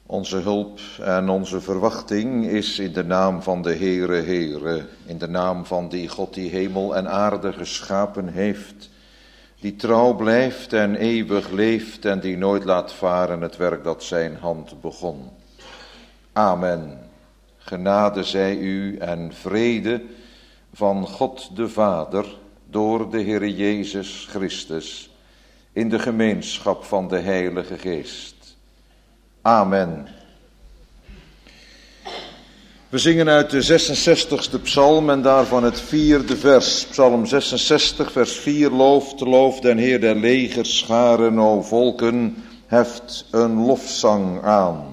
Onze hulp en onze verwachting is in de naam van de Heere, Heere, in de naam van die God die hemel en aarde geschapen heeft, die trouw blijft en eeuwig leeft en die nooit laat varen het werk dat zijn hand begon. Amen. Genade zij u en vrede van God de Vader door de Heere Jezus Christus in de gemeenschap van de Heilige Geest. Amen. We zingen uit de 66ste psalm en daarvan het 4e vers. Psalm 66 vers 4. Loof den Heer der legerscharen, o volken, heft een lofzang aan.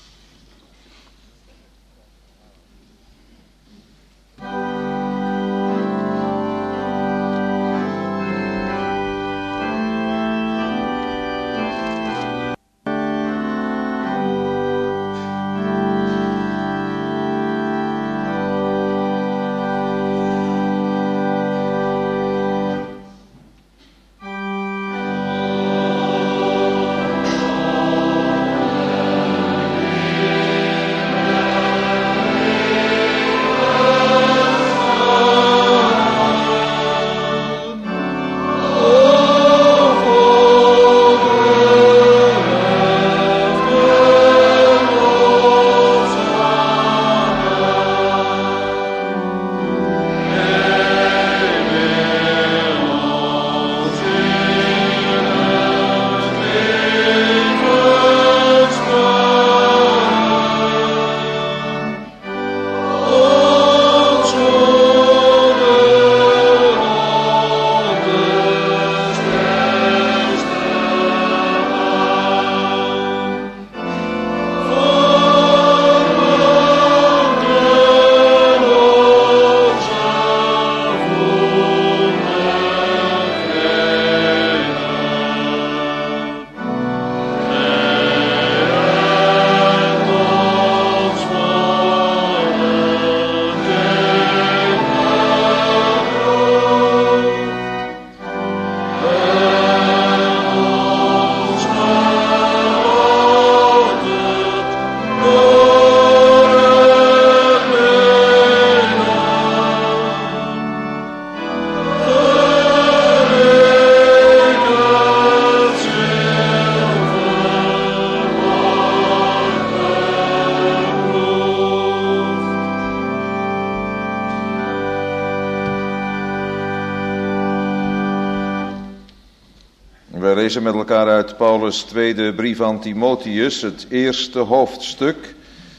Wij lezen met elkaar uit Paulus' tweede brief aan Timotheus, het eerste hoofdstuk.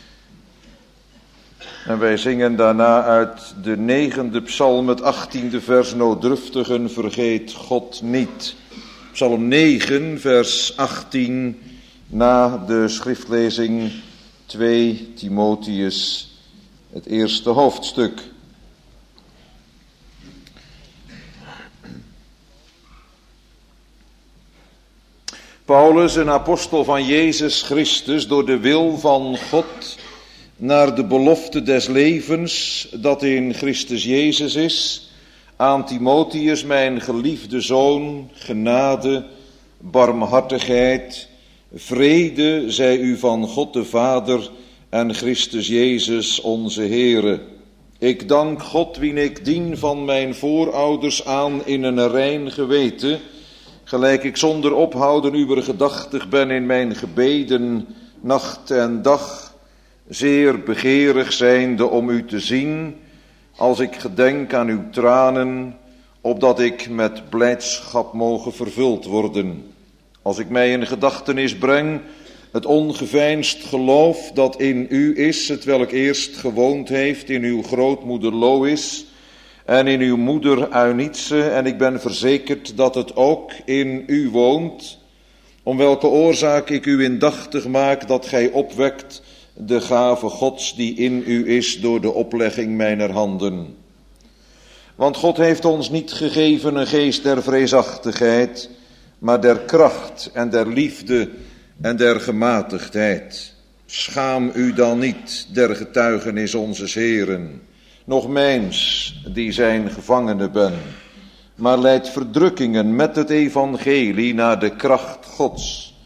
En wij zingen daarna uit de 9e psalm, het 18e vers, nooddruftigen vergeet God niet. Psalm 9, vers 18, na de schriftlezing 2 Timotheus, het eerste hoofdstuk. Paulus, een apostel van Jezus Christus, door de wil van God, naar de belofte des levens dat in Christus Jezus is, aan Timotheus, mijn geliefde zoon, genade, barmhartigheid, vrede zij u van God de Vader en Christus Jezus onze Heere. Ik dank God, wien ik dien van mijn voorouders aan in een rein geweten, gelijk ik zonder ophouden uwer gedachtig ben in mijn gebeden, nacht en dag, zeer begeerig zijnde om u te zien, als ik gedenk aan uw tranen, opdat ik met blijdschap moge vervuld worden. Als ik mij in gedachtenis breng, het ongeveinsd geloof dat in u is, hetwelk eerst gewoond heeft in uw grootmoeder Lois en in uw moeder Eunice, en ik ben verzekerd dat het ook in u woont, om welke oorzaak ik u indachtig maak dat gij opwekt de gave Gods die in u is door de oplegging mijner handen. Want God heeft ons niet gegeven een geest der vreesachtigheid, maar der kracht en der liefde en der gematigdheid. Schaam u dan niet der getuigenis onzes Heeren, nog mijns die zijn gevangene ben, maar leidt verdrukkingen met het evangelie naar de kracht Gods,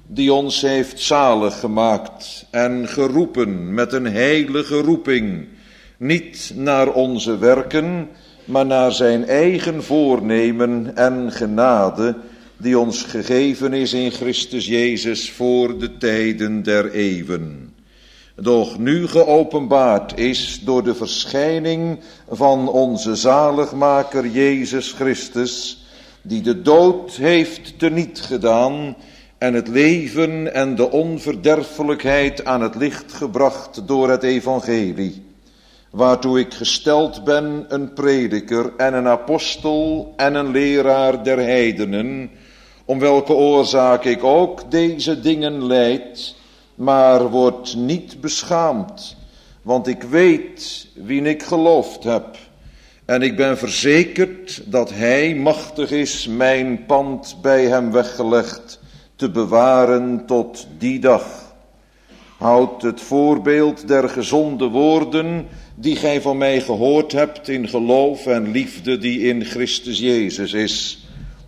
die ons heeft zalig gemaakt en geroepen met een heilige roeping, niet naar onze werken, maar naar zijn eigen voornemen en genade, die ons gegeven is in Christus Jezus voor de tijden der eeuwen. Doch nu geopenbaard is door de verschijning van onze zaligmaker Jezus Christus, die de dood heeft teniet gedaan en het leven en de onverderfelijkheid aan het licht gebracht door het evangelie, waartoe ik gesteld ben een prediker en een apostel en een leraar der heidenen, om welke oorzaak ik ook deze dingen lijd, maar word niet beschaamd, want ik weet wien ik geloofd heb, en ik ben verzekerd dat hij machtig is mijn pand bij hem weggelegd te bewaren tot die dag. Houd het voorbeeld der gezonde woorden die gij van mij gehoord hebt in geloof en liefde die in Christus Jezus is.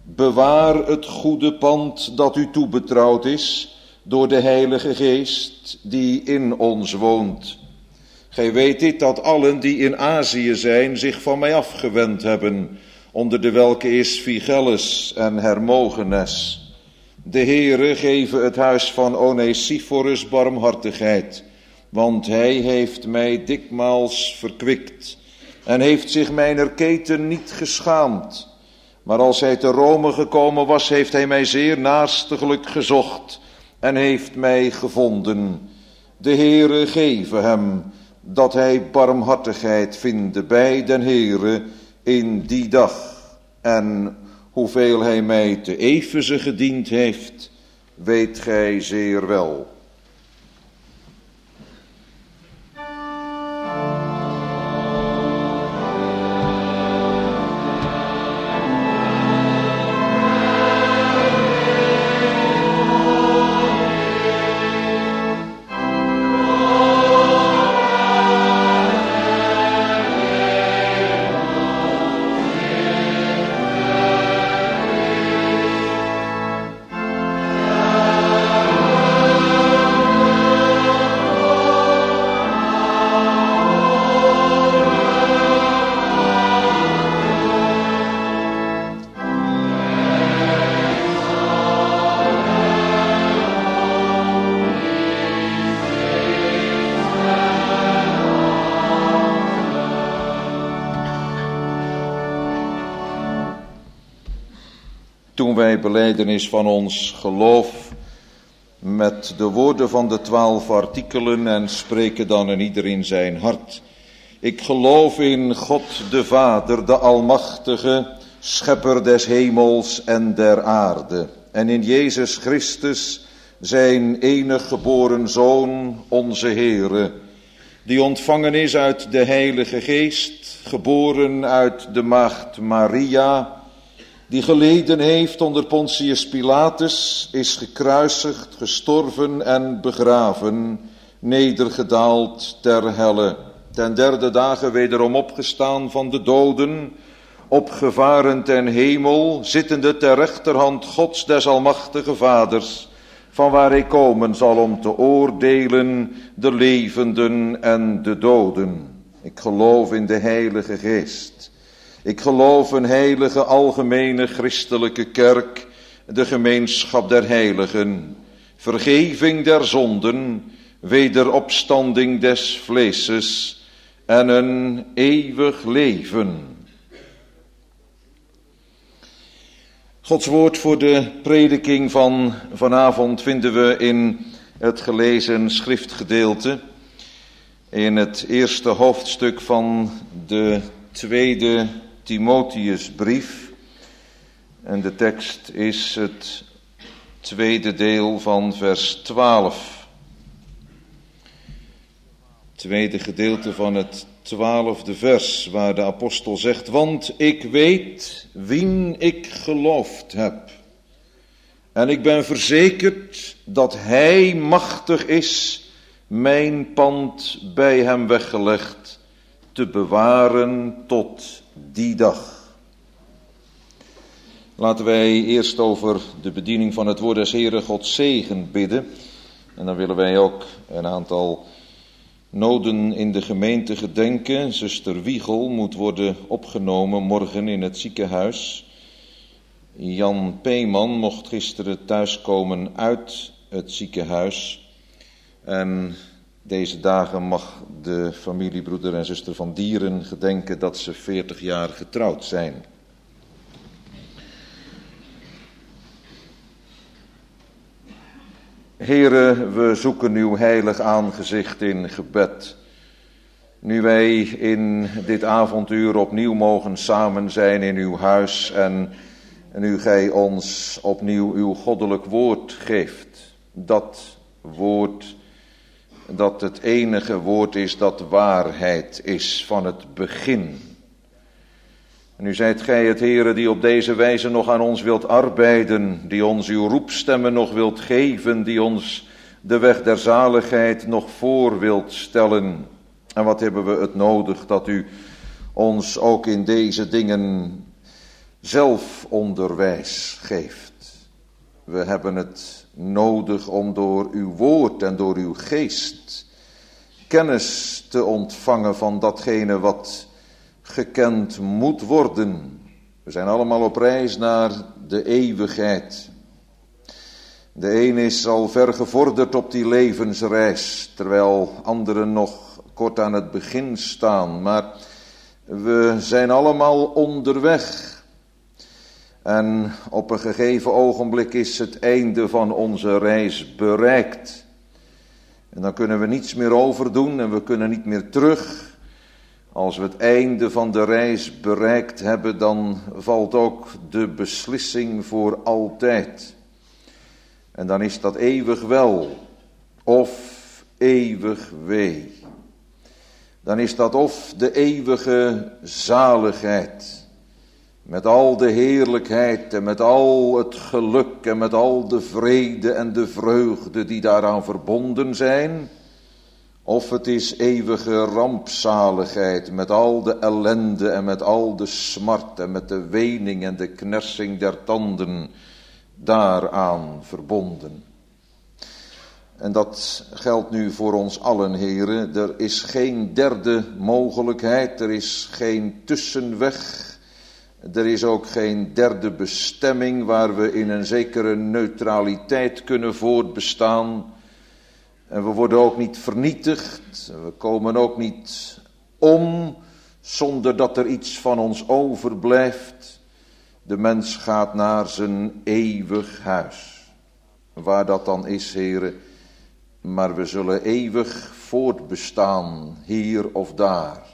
Bewaar het goede pand dat u toebetrouwd is door de Heilige Geest die in ons woont. Gij weet dit, dat allen die in Azië zijn zich van mij afgewend hebben, onder de welke is Phygellus en Hermogenes. De Heere geve het huis van Onesiphorus barmhartigheid, want hij heeft mij dikmaals verkwikt en heeft zich mijner keten niet geschaamd. Maar als hij te Rome gekomen was, heeft hij mij zeer naarstiglijk gezocht en heeft mij gevonden. De Heere geve hem dat hij barmhartigheid vinde bij den Heere in die dag. En hoeveel hij mij te Efeze gediend heeft, weet gij zeer wel. Toen wij belijdenis van ons geloof met de woorden van de 12 artikelen en spreken dan in ieder in zijn hart. Ik geloof in God de Vader, de Almachtige, Schepper des hemels en der aarde. En in Jezus Christus, zijn enig geboren Zoon, onze Heere, die ontvangen is uit de Heilige Geest, geboren uit de maagd Maria, die geleden heeft onder Pontius Pilatus, is gekruisigd, gestorven en begraven, nedergedaald ter helle, ten derde dagen wederom opgestaan van de doden, opgevaren ten hemel, zittende ter rechterhand Gods des Almachtige Vaders, van waar hij komen zal om te oordelen de levenden en de doden. Ik geloof in de Heilige Geest. Ik geloof een heilige algemene christelijke kerk, de gemeenschap der heiligen, vergeving der zonden, wederopstanding des vleeses en een eeuwig leven. Gods woord voor de prediking van vanavond vinden we in het gelezen schriftgedeelte, in het eerste hoofdstuk van de tweede Timotheusbrief. En de tekst is het tweede deel van vers 12. Tweede gedeelte van het 12e vers, waar de apostel zegt: want ik weet wien ik geloofd heb. En ik ben verzekerd dat hij machtig is mijn pand bij hem weggelegd te bewaren tot die dag. Laten wij eerst over de bediening van het woord des Heeren God zegen bidden. En dan willen wij ook een aantal noden in de gemeente gedenken. Zuster Wiegel moet worden opgenomen morgen in het ziekenhuis. Jan Peeman mocht gisteren thuiskomen uit het ziekenhuis. En deze dagen mag de familie, broeder en zuster van Dieren gedenken dat ze 40 jaar getrouwd zijn. Heere, we zoeken uw heilig aangezicht in gebed. Nu wij in dit avonduur opnieuw mogen samen zijn in uw huis en nu gij ons opnieuw uw goddelijk woord geeft. Dat woord dat het enige woord is dat waarheid is van het begin. En nu zijt gij het Heere die op deze wijze nog aan ons wilt arbeiden, die ons uw roepstemmen nog wilt geven, die ons de weg der zaligheid nog voor wilt stellen. En wat hebben we het nodig dat u ons ook in deze dingen zelf onderwijs geeft. We hebben het nodig om door uw woord en door uw geest kennis te ontvangen van datgene wat gekend moet worden. We zijn allemaal op reis naar de eeuwigheid. De een is al ver gevorderd op die levensreis, terwijl anderen nog kort aan het begin staan. Maar we zijn allemaal onderweg. En op een gegeven ogenblik is het einde van onze reis bereikt. En dan kunnen we niets meer overdoen en we kunnen niet meer terug. Als we het einde van de reis bereikt hebben, dan valt ook de beslissing voor altijd. En dan is dat eeuwig wel of eeuwig wee. Dan is dat of de eeuwige zaligheid. Met al de heerlijkheid en met al het geluk en met al de vrede en de vreugde die daaraan verbonden zijn. Of het is eeuwige rampzaligheid met al de ellende en met al de smart en met de wening en de knersing der tanden daaraan verbonden. En dat geldt nu voor ons allen, heren. Er is geen derde mogelijkheid, er is geen tussenweg. Er is ook geen derde bestemming waar we in een zekere neutraliteit kunnen voortbestaan. En we worden ook niet vernietigd. We komen ook niet om zonder dat er iets van ons overblijft. De mens gaat naar zijn eeuwig huis. Waar dat dan is, heren. Maar we zullen eeuwig voortbestaan, hier of daar.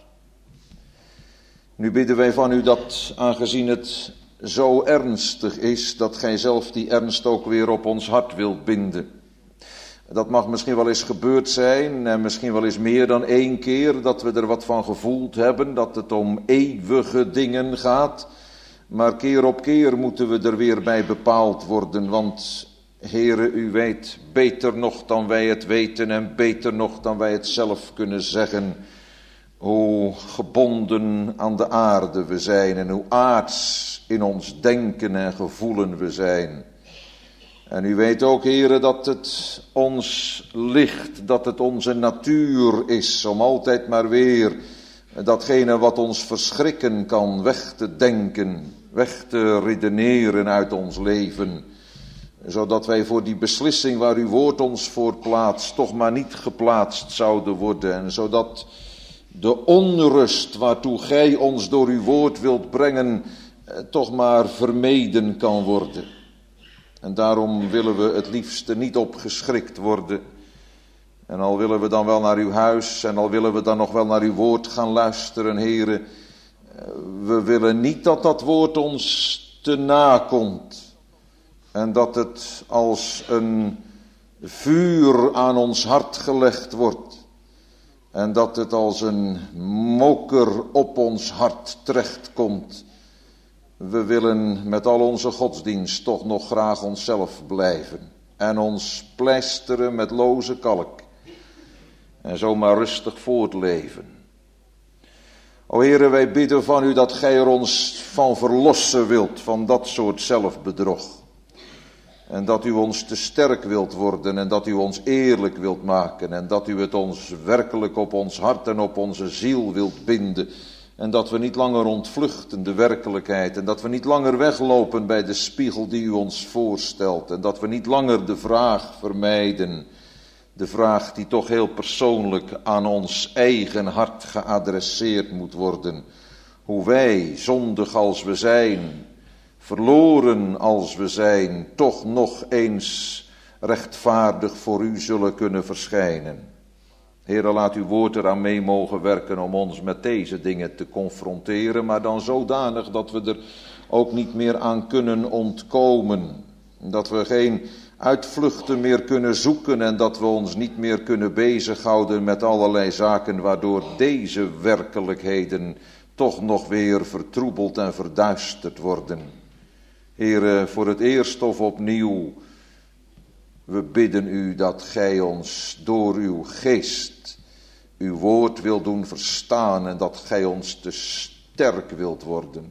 Nu bidden wij van u dat, aangezien het zo ernstig is, dat gij zelf die ernst ook weer op ons hart wilt binden. Dat mag misschien wel eens gebeurd zijn en misschien wel eens meer dan 1 keer dat we er wat van gevoeld hebben, dat het om eeuwige dingen gaat. Maar keer op keer moeten we er weer bij bepaald worden, want Heere, u weet beter nog dan wij het weten en beter nog dan wij het zelf kunnen zeggen, hoe gebonden aan de aarde we zijn en hoe aards in ons denken en gevoelen we zijn. En u weet ook, Heere, dat het ons ligt, dat het onze natuur is om altijd maar weer datgene wat ons verschrikken kan weg te denken, weg te redeneren uit ons leven. Zodat wij voor die beslissing waar uw woord ons voor plaatst, toch maar niet geplaatst zouden worden. En zodat de onrust waartoe gij ons door uw woord wilt brengen, toch maar vermeden kan worden. En daarom willen we het liefste niet opgeschrikt worden. En al willen we dan wel naar uw huis en al willen we dan nog wel naar uw woord gaan luisteren, Heere. We willen niet dat dat woord ons te nakomt. En dat het als een vuur aan ons hart gelegd wordt. En dat het als een moker op ons hart terechtkomt. We willen met al onze godsdienst toch nog graag onszelf blijven. En ons pleisteren met loze kalk. En zomaar rustig voortleven. O Heere, wij bidden van u dat gij er ons van verlossen wilt, van dat soort zelfbedrog. En dat u ons te sterk wilt worden en dat u ons eerlijk wilt maken. En dat u het ons werkelijk op ons hart en op onze ziel wilt binden. En dat we niet langer ontvluchten de werkelijkheid. En dat we niet langer weglopen bij de spiegel die u ons voorstelt. En dat we niet langer de vraag vermijden. De vraag die toch heel persoonlijk aan ons eigen hart geadresseerd moet worden. Hoe wij, zondig als we zijn, verloren als we zijn, toch nog eens rechtvaardig voor u zullen kunnen verschijnen. Heere, laat uw woord eraan mee mogen werken om ons met deze dingen te confronteren, maar dan zodanig dat we er ook niet meer aan kunnen ontkomen. Dat we geen uitvluchten meer kunnen zoeken en dat we ons niet meer kunnen bezighouden met allerlei zaken waardoor deze werkelijkheden toch nog weer vertroebeld en verduisterd worden. Heere, voor het eerst of opnieuw, we bidden u dat gij ons door uw geest uw woord wilt doen verstaan en dat gij ons te sterk wilt worden.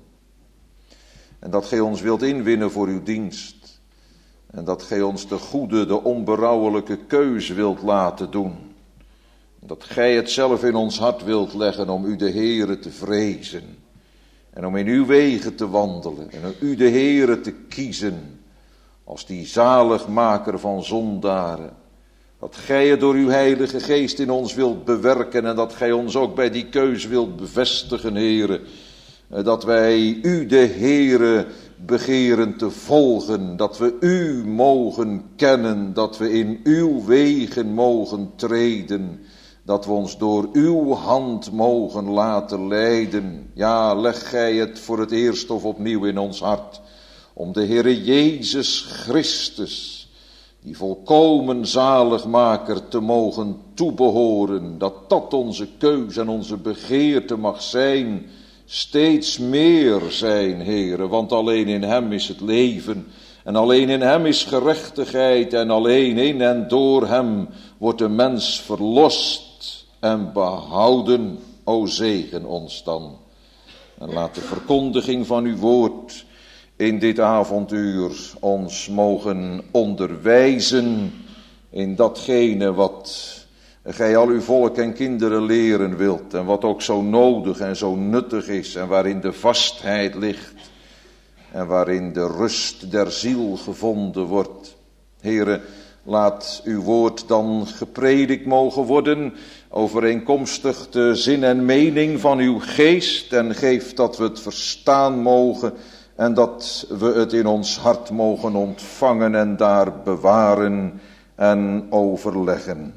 En dat gij ons wilt inwinnen voor uw dienst. En dat gij ons de goede, de onberouwelijke keus wilt laten doen. Dat gij het zelf in ons hart wilt leggen om u de Heere te vrezen. En om in uw wegen te wandelen. En om u de Heere te kiezen. Als die zaligmaker van zondaren. Dat gij het door uw heilige geest in ons wilt bewerken. En dat gij ons ook bij die keus wilt bevestigen, Heere. Dat wij u de Heere begeren te volgen. Dat we u mogen kennen. Dat we in uw wegen mogen treden. Dat we ons door uw hand mogen laten leiden. Ja, leg gij het voor het eerst of opnieuw in ons hart. Om de Heere Jezus Christus, die volkomen zaligmaker, te mogen toebehoren. Dat onze keus en onze begeerte mag zijn. Steeds meer zijn, Heere. Want alleen in hem is het leven. En alleen in hem is gerechtigheid. En alleen in en door hem wordt de mens verlost en behouden. O zegen ons dan. En laat de verkondiging van uw woord in dit avonduur ons mogen onderwijzen in datgene wat gij al uw volk en kinderen leren wilt. En wat ook zo nodig en zo nuttig is. En waarin de vastheid ligt. En waarin de rust der ziel gevonden wordt. Heere, laat uw woord dan gepredikt mogen worden, overeenkomstig de zin en mening van uw geest, en geef dat we het verstaan mogen, en dat we het in ons hart mogen ontvangen en daar bewaren en overleggen.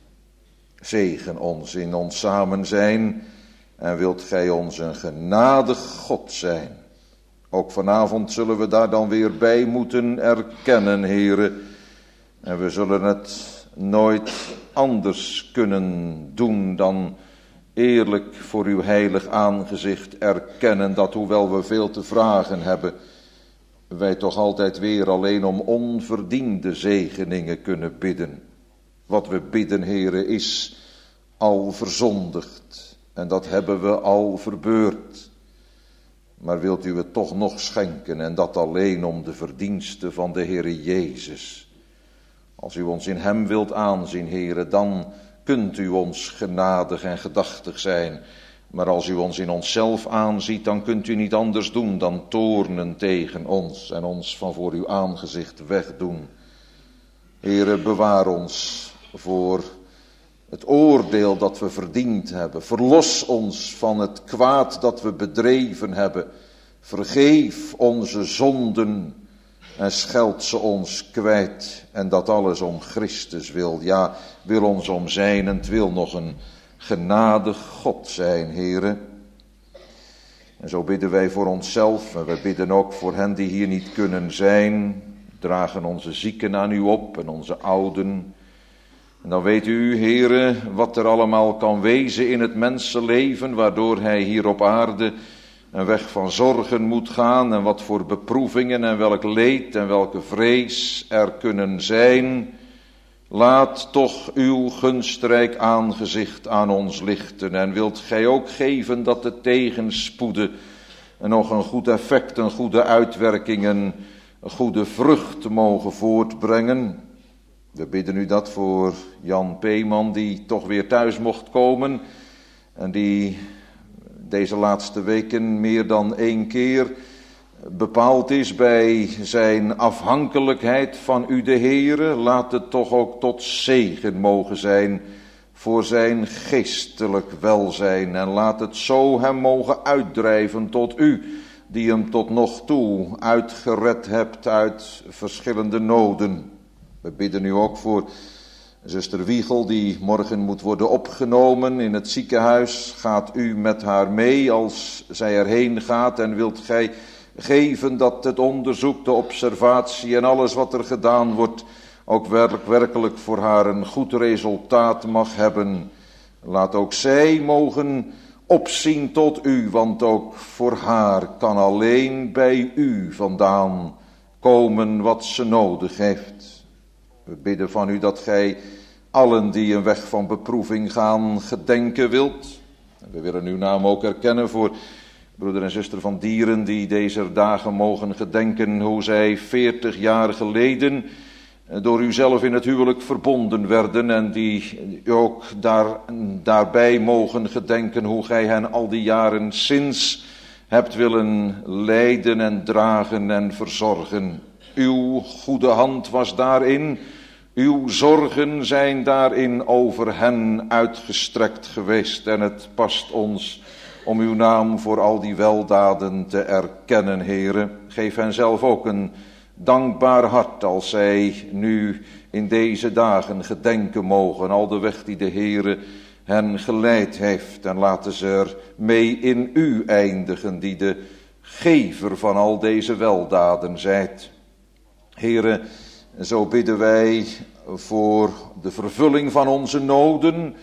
Zegen ons in ons samen zijn, en wilt gij ons een genadig God zijn. Ook vanavond zullen we daar dan weer bij moeten erkennen, Heere. En we zullen het nooit anders kunnen doen dan eerlijk voor uw heilig aangezicht erkennen dat hoewel we veel te vragen hebben, wij toch altijd weer alleen om onverdiende zegeningen kunnen bidden. Wat we bidden, Heere, is al verzondigd en dat hebben we al verbeurd. Maar wilt u het toch nog schenken en dat alleen om de verdiensten van de Heere Jezus. Als u ons in hem wilt aanzien, Heere, dan kunt u ons genadig en gedachtig zijn. Maar als u ons in onszelf aanziet, dan kunt u niet anders doen dan toornen tegen ons en ons van voor uw aangezicht wegdoen. Heere, bewaar ons voor het oordeel dat we verdiend hebben. Verlos ons van het kwaad dat we bedreven hebben. Vergeef onze zonden en scheld ze ons kwijt. En dat alles om Christus wil. Ja, wil ons om zijnent, wil nog een genadig God zijn, Heere. En zo bidden wij voor onszelf. En wij bidden ook voor hen die hier niet kunnen zijn. Dragen onze zieken aan u op en onze ouden. En dan weet u, Heere, wat er allemaal kan wezen in het mensenleven, waardoor hij hier op aarde een weg van zorgen moet gaan, en wat voor beproevingen en welk leed en welke vrees er kunnen zijn. Laat toch uw gunstrijk aangezicht aan ons lichten. En wilt gij ook geven dat de tegenspoeden nog een goed effect, een goede uitwerking, een goede vrucht mogen voortbrengen. We bidden u dat voor Jan Peeman, die toch weer thuis mocht komen. En die deze laatste weken meer dan 1 keer bepaald is bij zijn afhankelijkheid van u de Heere. Laat het toch ook tot zegen mogen zijn voor zijn geestelijk welzijn. En laat het zo hem mogen uitdrijven tot u, die hem tot nog toe uitgered hebt uit verschillende noden. We bidden nu ook voor zuster Wiegel, die morgen moet worden opgenomen in het ziekenhuis. Gaat u met haar mee als zij erheen gaat en wilt gij geven dat het onderzoek, de observatie en alles wat er gedaan wordt ook werkelijk voor haar een goed resultaat mag hebben. Laat ook zij mogen opzien tot u, want ook voor haar kan alleen bij u vandaan komen wat ze nodig heeft. We bidden van u dat gij allen die een weg van beproeving gaan gedenken wilt. We willen uw naam ook erkennen voor broeder en zuster van Dieren, die deze dagen mogen gedenken hoe zij 40 jaar geleden door u zelf in het huwelijk verbonden werden. En die ook daarbij mogen gedenken hoe gij hen al die jaren sinds hebt willen leiden en dragen en verzorgen. Uw goede hand was daarin. Uw zorgen zijn daarin over hen uitgestrekt geweest. En het past ons om uw naam voor al die weldaden te erkennen, Heere. Geef hen zelf ook een dankbaar hart als zij nu in deze dagen gedenken mogen. Al de weg die de Heere hen geleid heeft. En laten ze er mee in u eindigen, die de gever van al deze weldaden zijt. Heere, zo bidden wij voor de vervulling van onze noden.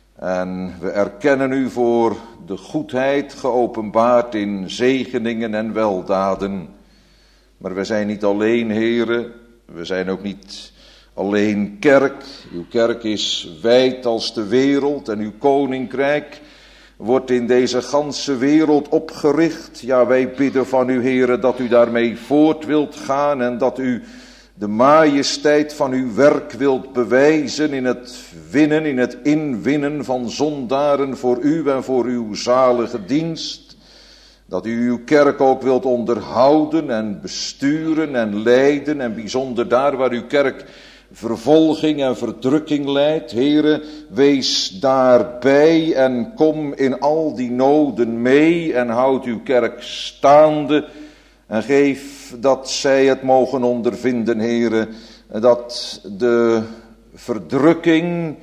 En we erkennen u voor de goedheid geopenbaard in zegeningen en weldaden. Maar we zijn niet alleen, Heere. We zijn ook niet alleen kerk. Uw kerk is wijd als de wereld en uw koninkrijk wordt in deze ganse wereld opgericht. Ja, wij bidden van u, Heere, dat u daarmee voort wilt gaan en dat u de majesteit van uw werk wilt bewijzen in het inwinnen van zondaren voor u en voor uw zalige dienst. Dat u uw kerk ook wilt onderhouden en besturen en leiden en bijzonder daar waar uw kerk vervolging en verdrukking leidt. Heere, wees daarbij en kom in al die noden mee en houd uw kerk staande. En geef dat zij het mogen ondervinden, Heere, dat de verdrukking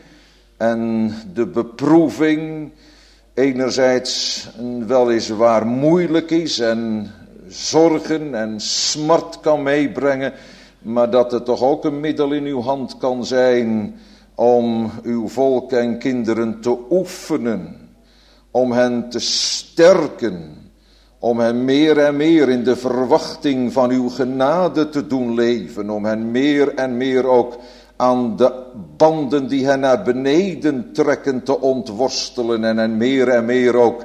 en de beproeving enerzijds weliswaar moeilijk is en zorgen en smart kan meebrengen, maar dat het toch ook een middel in uw hand kan zijn om uw volk en kinderen te oefenen, om hen te sterken, om hen meer en meer in de verwachting van uw genade te doen leven. Om hen meer en meer ook aan de banden die hen naar beneden trekken te ontworstelen. En hen meer en meer ook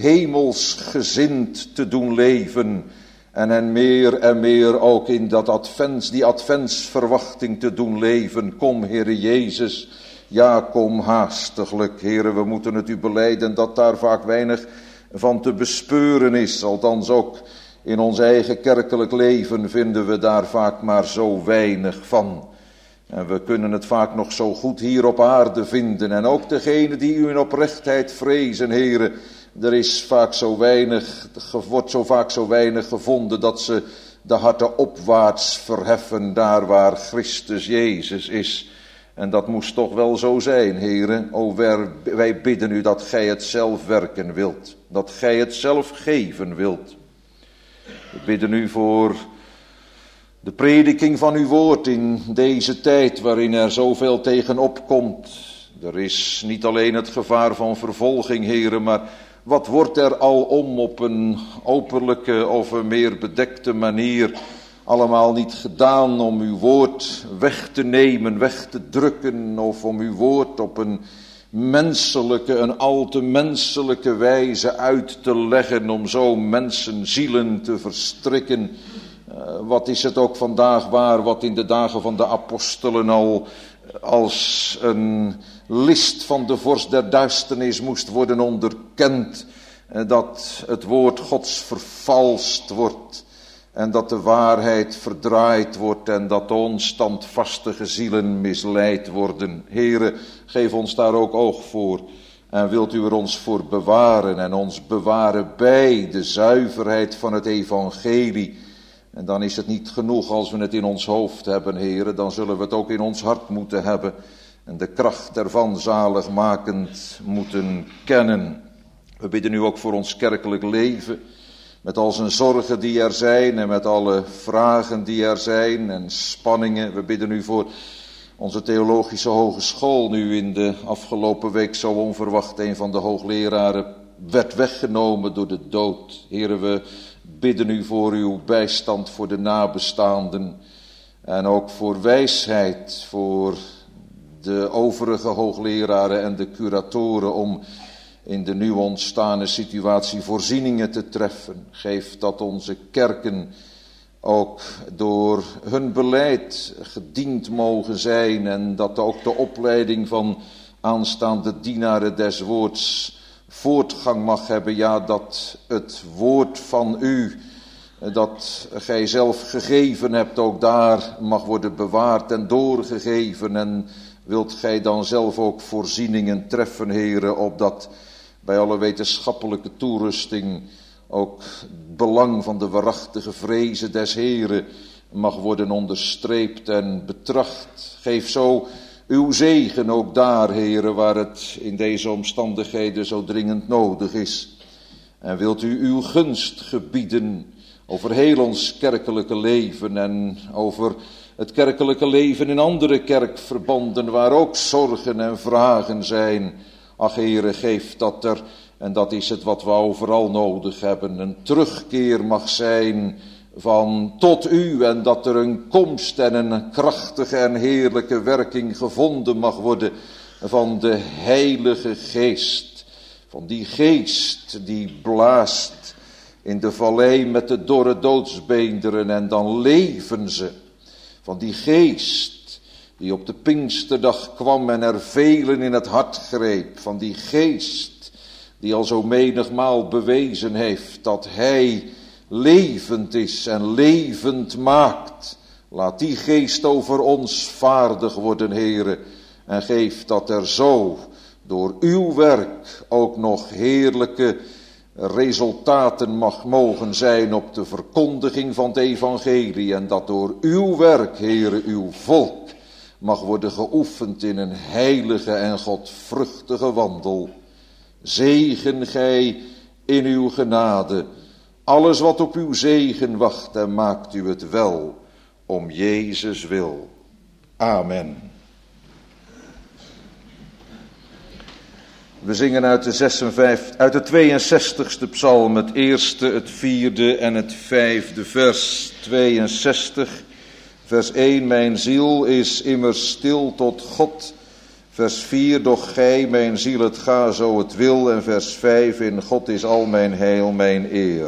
hemelsgezind te doen leven. En hen meer en meer ook in die adventsverwachting te doen leven. Kom, Heere Jezus. Ja, kom haastiglijk, Heere. We moeten het u belijden dat daar vaak weinig van te bespeuren is, althans ook in ons eigen kerkelijk leven vinden we daar vaak maar zo weinig van. En we kunnen het vaak nog zo goed hier op aarde vinden. En ook degenen die u in oprechtheid vrezen, Heere, wordt zo vaak zo weinig gevonden dat ze de harten opwaarts verheffen daar waar Christus Jezus is. En dat moest toch wel zo zijn, Heere. O, wij bidden u dat gij het zelf werken wilt. Dat gij het zelf geven wilt. We bidden u voor de prediking van uw woord in deze tijd waarin er zoveel tegenop komt. Er is niet alleen het gevaar van vervolging, Heere, maar wat wordt er al op een openlijke of een meer bedekte manier allemaal niet gedaan om uw woord weg te nemen, weg te drukken, of om uw woord op een menselijke, een al te menselijke wijze uit te leggen, om zo mensen zielen te verstrikken. Wat is het ook vandaag waar, wat in de dagen van de apostelen al als een list van de vorst der duisternis moest worden onderkend, dat het woord Gods vervalst wordt en dat de waarheid verdraaid wordt en dat de onstandvastige zielen misleid worden. Heere, geef ons daar ook oog voor en wilt u er ons voor bewaren en ons bewaren bij de zuiverheid van het evangelie. En dan is het niet genoeg als we het in ons hoofd hebben, Heere, dan zullen we het ook in ons hart moeten hebben en de kracht ervan zaligmakend moeten kennen. We bidden u ook voor ons kerkelijk leven, met al zijn zorgen die er zijn en met alle vragen die er zijn en spanningen. We bidden u voor onze theologische hogeschool, nu in de afgelopen week zo onverwacht een van de hoogleraren werd weggenomen door de dood. Heere, we bidden u voor uw bijstand voor de nabestaanden en ook voor wijsheid voor de overige hoogleraren en de curatoren om in de nu ontstane situatie voorzieningen te treffen. Geef dat onze kerken ook door hun beleid gediend mogen zijn en dat ook de opleiding van aanstaande dienaren des woords voortgang mag hebben. Ja, dat het woord van u, dat gij zelf gegeven hebt, ook daar mag worden bewaard en doorgegeven. En wilt gij dan zelf ook voorzieningen treffen, Heere, opdat bij alle wetenschappelijke toerusting ook het belang van de waarachtige vrezen des Heeren mag worden onderstreept en betracht. Geef zo uw zegen ook daar, Heere, waar het in deze omstandigheden zo dringend nodig is. En wilt u uw gunst gebieden over heel ons kerkelijke leven en over het kerkelijke leven in andere kerkverbanden waar ook zorgen en vragen zijn. Ach, Heere, geef dat er, en dat is het wat we overal nodig hebben, een terugkeer mag zijn van tot u en dat er een komst en een krachtige en heerlijke werking gevonden mag worden van de Heilige Geest. Van die geest die blaast in de vallei met de dorre doodsbeenderen en dan leven ze. Van die geest die op de Pinksterdag kwam en er velen in het hart greep. Van die geest die al zo menigmaal bewezen heeft dat hij levend is en levend maakt. Laat die geest over ons vaardig worden, Heere. En geef dat er zo door uw werk ook nog heerlijke resultaten mogen zijn op de verkondiging van het evangelie. En dat door uw werk, Heere, uw volk mag worden geoefend in een heilige en godvruchtige wandel. Zegen gij in uw genade alles wat op uw zegen wacht en maakt u het wel om Jezus wil. Amen. We zingen uit de 62ste psalm het eerste, het vierde en het vijfde vers. 62, vers 1, mijn ziel is immers stil tot God. Vers 4, doch gij, mijn ziel, het ga zo het wil. En vers 5, in God is al mijn heil, mijn eer.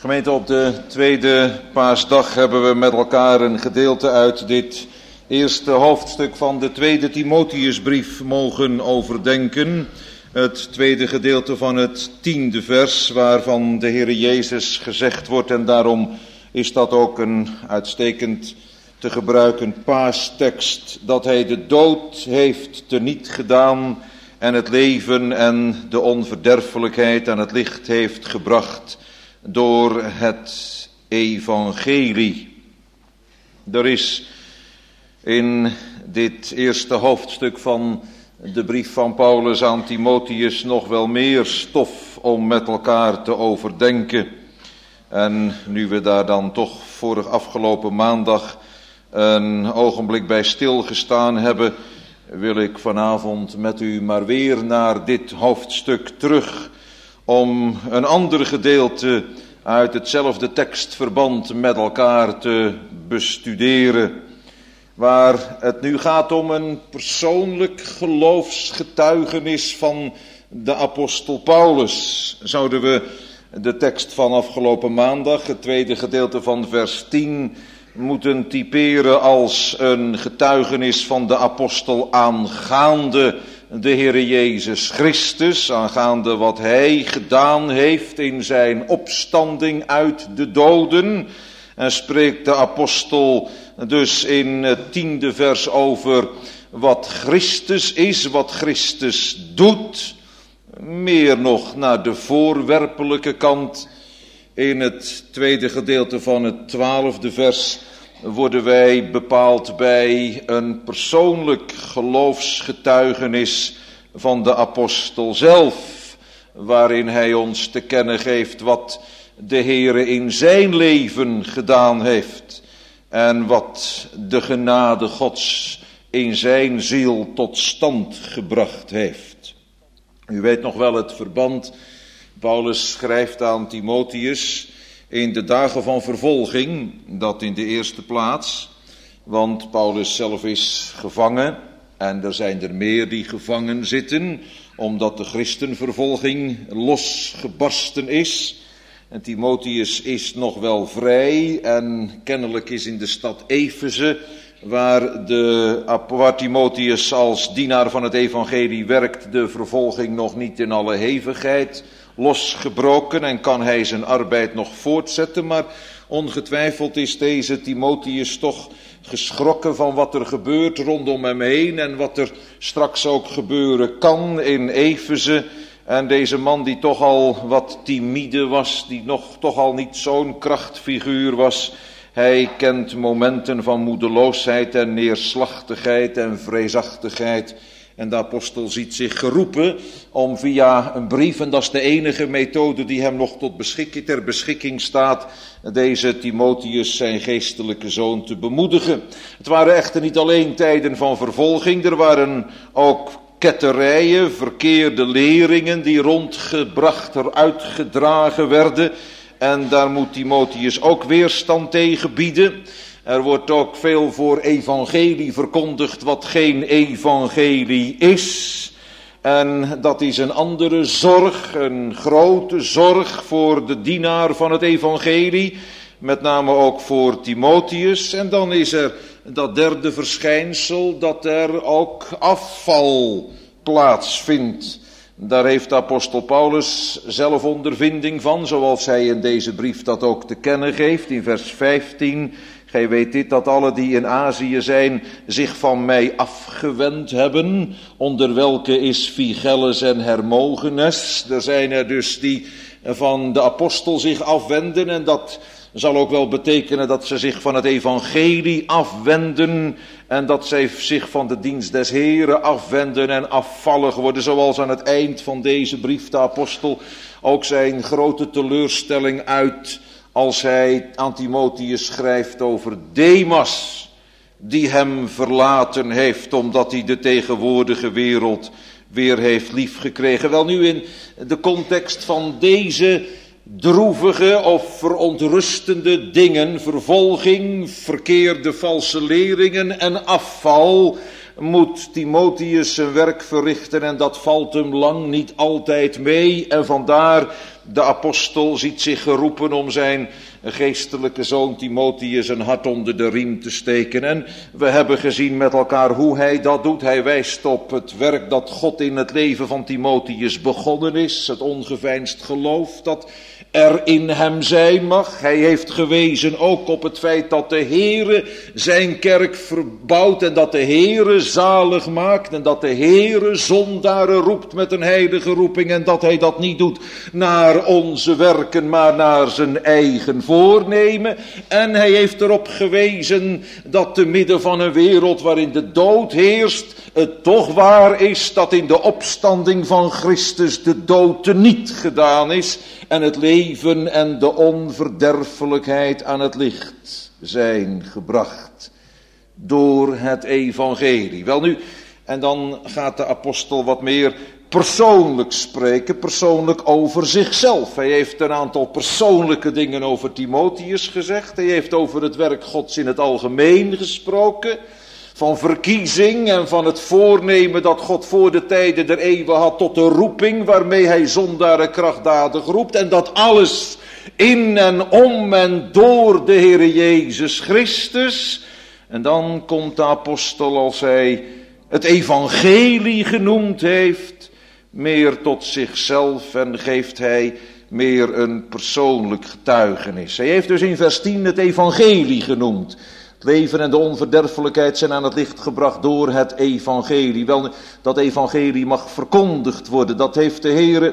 Gemeente, op de tweede paasdag hebben we met elkaar een gedeelte uit dit eerste hoofdstuk van de tweede Timotheusbrief mogen overdenken. Het tweede gedeelte van het 10e vers, waarvan de Heer Jezus gezegd wordt, en daarom is dat ook een uitstekend te gebruiken paastekst, dat hij de dood heeft teniet gedaan en het leven en de onverderfelijkheid aan het licht heeft gebracht door het evangelie. Er is in dit eerste hoofdstuk van de brief van Paulus aan Timotheus nog wel meer stof om met elkaar te overdenken. En nu we daar dan toch afgelopen maandag een ogenblik bij stilgestaan hebben, wil ik vanavond met u maar weer naar dit hoofdstuk terug, om een ander gedeelte uit hetzelfde tekstverband met elkaar te bestuderen, waar het nu gaat om een persoonlijk geloofsgetuigenis van de apostel Paulus. Zouden we de tekst van afgelopen maandag, het tweede gedeelte van vers 10, moeten typeren als een getuigenis van de apostel aangaande de Heere Jezus Christus, aangaande wat hij gedaan heeft in zijn opstanding uit de doden. En spreekt de apostel dus in het 10e vers over wat Christus is, wat Christus doet. Meer nog naar de voorwerpelijke kant. In het tweede gedeelte van het 12e vers worden wij bepaald bij een persoonlijk geloofsgetuigenis van de apostel zelf, waarin hij ons te kennen geeft wat de Heere in zijn leven gedaan heeft en wat de genade Gods in zijn ziel tot stand gebracht heeft. U weet nog wel het verband. Paulus schrijft aan Timotheus in de dagen van vervolging, dat in de eerste plaats, want Paulus zelf is gevangen en er zijn er meer die gevangen zitten, omdat de christenvervolging losgebarsten is. En Timotheus is nog wel vrij en kennelijk is in de stad Efeze, waar Timotheus als dienaar van het evangelie werkt, de vervolging nog niet in alle hevigheid losgebroken en kan hij zijn arbeid nog voortzetten. Maar ongetwijfeld is deze Timotheus toch geschrokken van wat er gebeurt rondom hem heen en wat er straks ook gebeuren kan in Efeze. En deze man die toch al wat timide was, die toch al niet zo'n krachtfiguur was, hij kent momenten van moedeloosheid en neerslachtigheid en vreesachtigheid. En de apostel ziet zich geroepen om via een brief, en dat is de enige methode die hem nog ter beschikking staat, deze Timotheus, zijn geestelijke zoon, te bemoedigen. Het waren echter niet alleen tijden van vervolging, er waren ook ketterijen, verkeerde leringen die rondgebracht, uitgedragen werden. En daar moet Timotheus ook weerstand tegen bieden. Er wordt ook veel voor evangelie verkondigd wat geen evangelie is. En dat is een andere zorg, een grote zorg voor de dienaar van het evangelie. Met name ook voor Timotheus. En dan is er dat derde verschijnsel, dat er ook afval plaatsvindt. Daar heeft de apostel Paulus zelf ondervinding van, zoals hij in deze brief dat ook te kennen geeft. In vers 15, gij weet dit, dat alle die in Azië zijn zich van mij afgewend hebben, onder welke is Phygellus en Hermogenes. Er zijn er dus die van de apostel zich afwenden, en dat zal ook wel betekenen dat ze zich van het evangelie afwenden en dat zij zich van de dienst des Heren afwenden en afvallig worden, zoals aan het eind van deze brief de apostel ook zijn grote teleurstelling uit als hij aan Timotheus schrijft over Demas, die hem verlaten heeft omdat hij de tegenwoordige wereld weer heeft liefgekregen. Wel, nu in de context van deze droevige of verontrustende dingen, vervolging, verkeerde valse leringen en afval, moet Timotheus zijn werk verrichten en dat valt hem lang niet altijd mee. En vandaar De apostel ziet zich geroepen om zijn geestelijke zoon Timotheus een hart onder de riem te steken. En we hebben gezien met elkaar hoe hij dat doet. Hij wijst op het werk dat God in het leven van Timotheus begonnen is. Het ongeveinsd geloof dat er in hem zijn mag. Hij heeft gewezen ook op het feit dat de Heere zijn kerk verbouwt en dat de Heere zalig maakt en dat de Heere zondaren roept met een heilige roeping en dat hij dat niet doet naar onze werken, maar naar zijn eigen voornemen. En hij heeft erop gewezen dat te midden van een wereld waarin de dood heerst, het toch waar is dat in de opstanding van Christus de dood teniet gedaan is en het leven en de onverderfelijkheid aan het licht zijn gebracht door het evangelie. Welnu, en dan gaat de apostel wat meer persoonlijk spreken, persoonlijk over zichzelf. Hij heeft een aantal persoonlijke dingen over Timotheus gezegd. Hij heeft over het werk Gods in het algemeen gesproken. Van verkiezing en van het voornemen dat God voor de tijden der eeuwen had tot de roeping waarmee hij zondaren krachtdadig roept. En dat alles in en om en door de Heere Jezus Christus. En dan komt de apostel, als hij het evangelie genoemd heeft, meer tot zichzelf en geeft hij meer een persoonlijk getuigenis. Hij heeft dus in vers 10 het evangelie genoemd. Het leven en de onverderfelijkheid zijn aan het licht gebracht door het evangelie. Wel, dat evangelie mag verkondigd worden. Dat heeft de Heere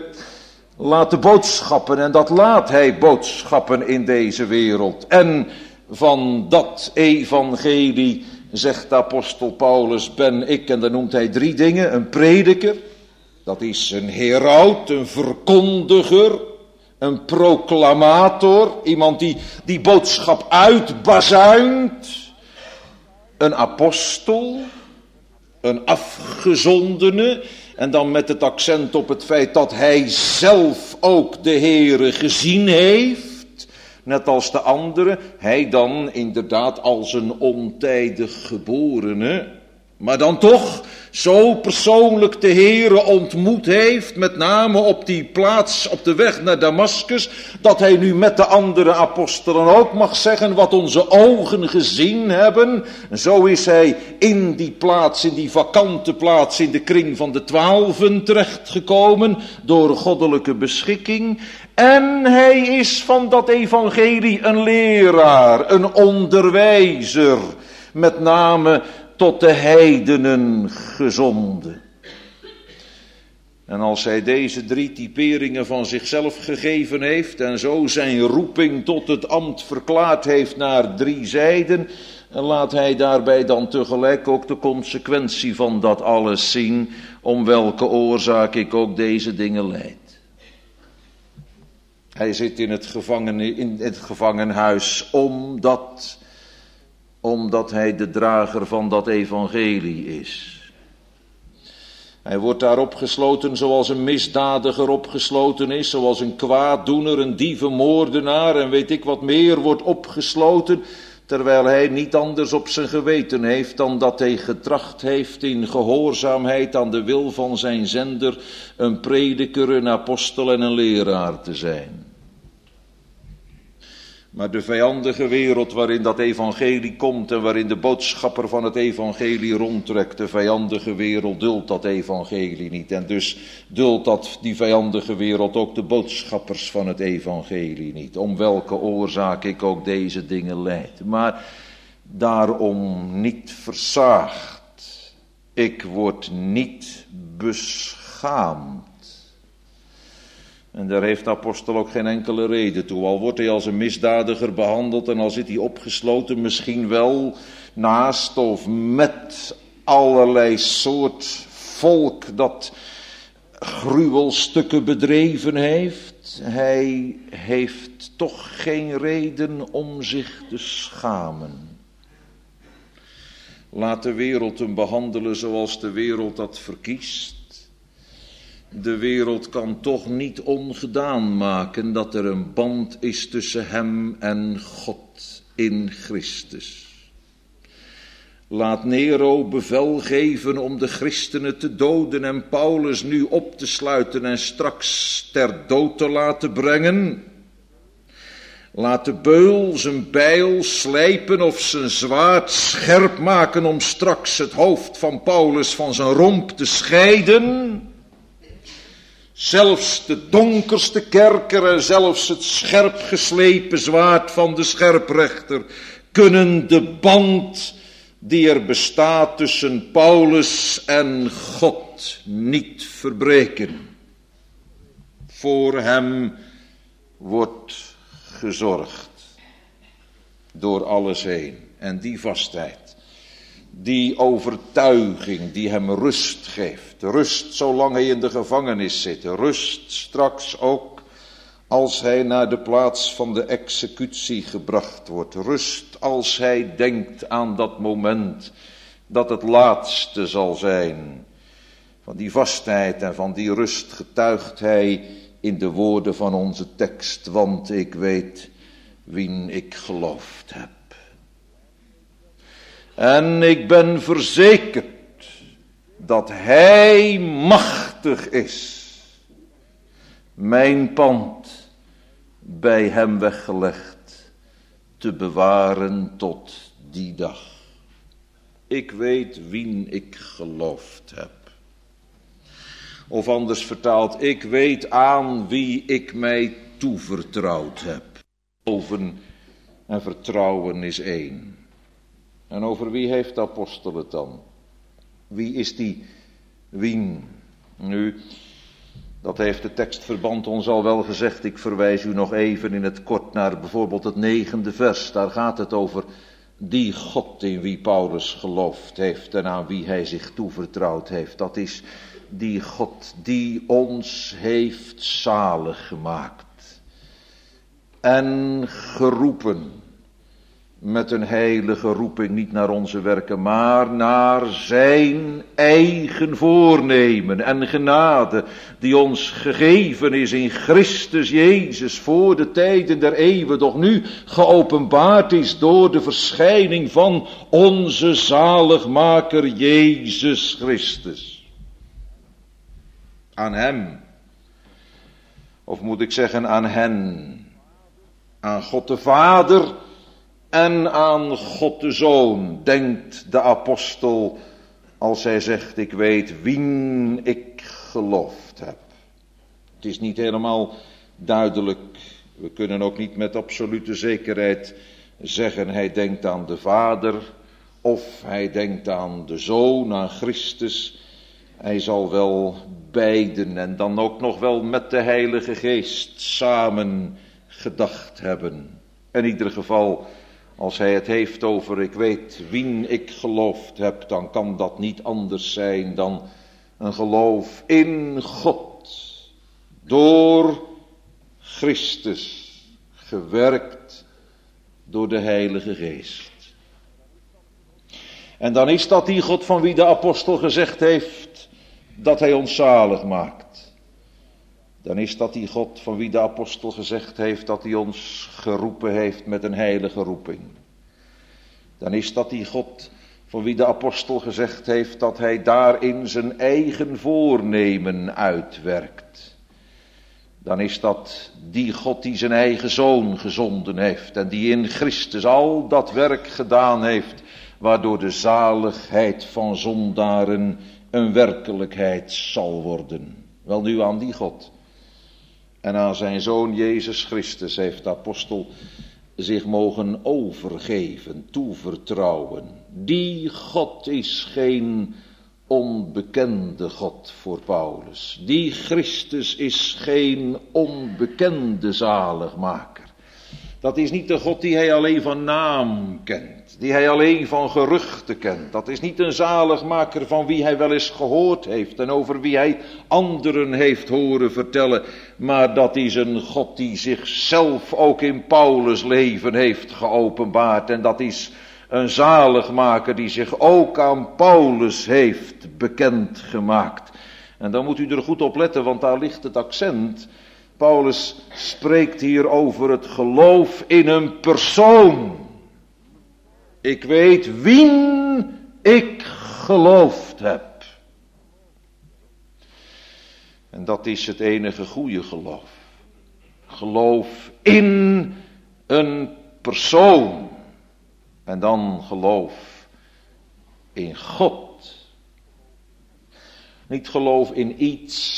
laten boodschappen en dat laat hij boodschappen in deze wereld. En van dat evangelie, zegt de apostel Paulus, ben ik, en dan noemt hij 3 dingen, een prediker. Dat is een heraut, een verkondiger, een proclamator, iemand die boodschap uitbazuint. Een apostel, een afgezondene, en dan met het accent op het feit dat hij zelf ook de Heere gezien heeft, net als de anderen. Hij dan inderdaad als een ontijdig geborene, maar dan toch zo persoonlijk de Heere ontmoet heeft, met name op die plaats op de weg naar Damaskus, dat hij nu met de andere apostelen ook mag zeggen wat onze ogen gezien hebben. En zo is hij in die plaats, in die vakante plaats, in de kring van de 12 terechtgekomen, door goddelijke beschikking. En hij is van dat evangelie een leraar, een onderwijzer, met name tot de heidenen gezonden. En als hij deze 3 typeringen van zichzelf gegeven heeft en zo zijn roeping tot het ambt verklaard heeft naar 3 zijden, laat hij daarbij dan tegelijk ook de consequentie van dat alles zien, om welke oorzaak ik ook deze dingen leid. Hij zit in het gevangenhuis omdat hij de drager van dat evangelie is. Hij wordt daar opgesloten zoals een misdadiger opgesloten is, zoals een kwaaddoener, een dievenmoordenaar en weet ik wat meer wordt opgesloten, terwijl hij niet anders op zijn geweten heeft dan dat hij getracht heeft in gehoorzaamheid aan de wil van zijn zender een prediker, een apostel en een leraar te zijn. Maar de vijandige wereld waarin dat evangelie komt en waarin de boodschapper van het evangelie rondtrekt, de vijandige wereld duldt dat evangelie niet. En dus duldt die vijandige wereld ook de boodschappers van het evangelie niet. Om welke oorzaak ik ook deze dingen leid. Maar daarom niet versaagd. Ik word niet beschaamd. En daar heeft de apostel ook geen enkele reden toe. Al wordt hij als een misdadiger behandeld en al zit hij opgesloten misschien wel naast of met allerlei soort volk dat gruwelstukken bedreven heeft. Hij heeft toch geen reden om zich te schamen. Laat de wereld hem behandelen zoals de wereld dat verkiest. De wereld kan toch niet ongedaan maken dat er een band is tussen hem en God in Christus. Laat Nero bevel geven om de christenen te doden en Paulus nu op te sluiten en straks ter dood te laten brengen. Laat de beul zijn bijl slijpen of zijn zwaard scherp maken om straks het hoofd van Paulus van zijn romp te scheiden. Zelfs de donkerste kerker en zelfs het scherp geslepen zwaard van de scherprechter kunnen de band die er bestaat tussen Paulus en God niet verbreken. Voor hem wordt gezorgd door alles heen. En die vastheid, die overtuiging die hem rust geeft. Rust zolang hij in de gevangenis zit. Rust straks ook als hij naar de plaats van de executie gebracht wordt. Rust als hij denkt aan dat moment dat het laatste zal zijn. Van die vastheid en van die rust getuigt hij in de woorden van onze tekst. Want ik weet wien ik geloofd heb. En ik ben verzekerd dat hij machtig is mijn pand bij hem weggelegd te bewaren tot die dag. Ik weet wien ik geloofd heb. Of anders vertaald, ik weet aan wie ik mij toevertrouwd heb. Geloven en vertrouwen is één. En over wie heeft de apostel het dan? Wie is die wien? Nu, dat heeft de tekstverband ons al wel gezegd. Ik verwijs u nog even in het kort naar bijvoorbeeld het 9e vers. Daar gaat het over die God in wie Paulus geloofd heeft en aan wie hij zich toevertrouwd heeft. Dat is die God die ons heeft zalig gemaakt en geroepen met een heilige roeping, niet naar onze werken, maar naar zijn eigen voornemen en genade, die ons gegeven is in Christus Jezus voor de tijden der eeuwen, doch nu geopenbaard is door de verschijning van onze zaligmaker Jezus Christus. Aan hem, of moet ik zeggen aan hen, aan God de Vader en aan God de Zoon, denkt de apostel als hij zegt, ik weet wien ik geloofd heb. Het is niet helemaal duidelijk, we kunnen ook niet met absolute zekerheid zeggen, hij denkt aan de Vader of hij denkt aan de Zoon, aan Christus. Hij zal wel beiden en dan ook nog wel met de Heilige Geest samen gedacht hebben. In ieder geval, als hij het heeft over ik weet wien ik geloofd heb, dan kan dat niet anders zijn dan een geloof in God. Door Christus, gewerkt door de Heilige Geest. En dan is dat die God van wie de apostel gezegd heeft dat hij ons zalig maakt. Dan is dat die God van wie de apostel gezegd heeft dat hij ons geroepen heeft met een heilige roeping. Dan is dat die God van wie de apostel gezegd heeft dat hij daarin zijn eigen voornemen uitwerkt. Dan is dat die God die zijn eigen Zoon gezonden heeft en die in Christus al dat werk gedaan heeft, waardoor de zaligheid van zondaren een werkelijkheid zal worden. Wel nu aan die God en aan zijn Zoon Jezus Christus heeft de apostel zich mogen overgeven, toevertrouwen. Die God is geen onbekende God voor Paulus. Die Christus is geen onbekende zaligmaker. Dat is niet de God die hij alleen van naam kent, die hij alleen van geruchten kent. Dat is niet een zaligmaker van wie hij wel eens gehoord heeft en over wie hij anderen heeft horen vertellen. Maar dat is een God die zichzelf ook in Paulus' leven heeft geopenbaard. En dat is een zaligmaker die zich ook aan Paulus heeft bekendgemaakt. En dan moet u er goed op letten, want daar ligt het accent. Paulus spreekt hier over het geloof in een persoon. Ik weet wien ik geloofd heb. En dat is het enige goede geloof. Geloof in een persoon. En dan geloof in God. Niet geloof in iets.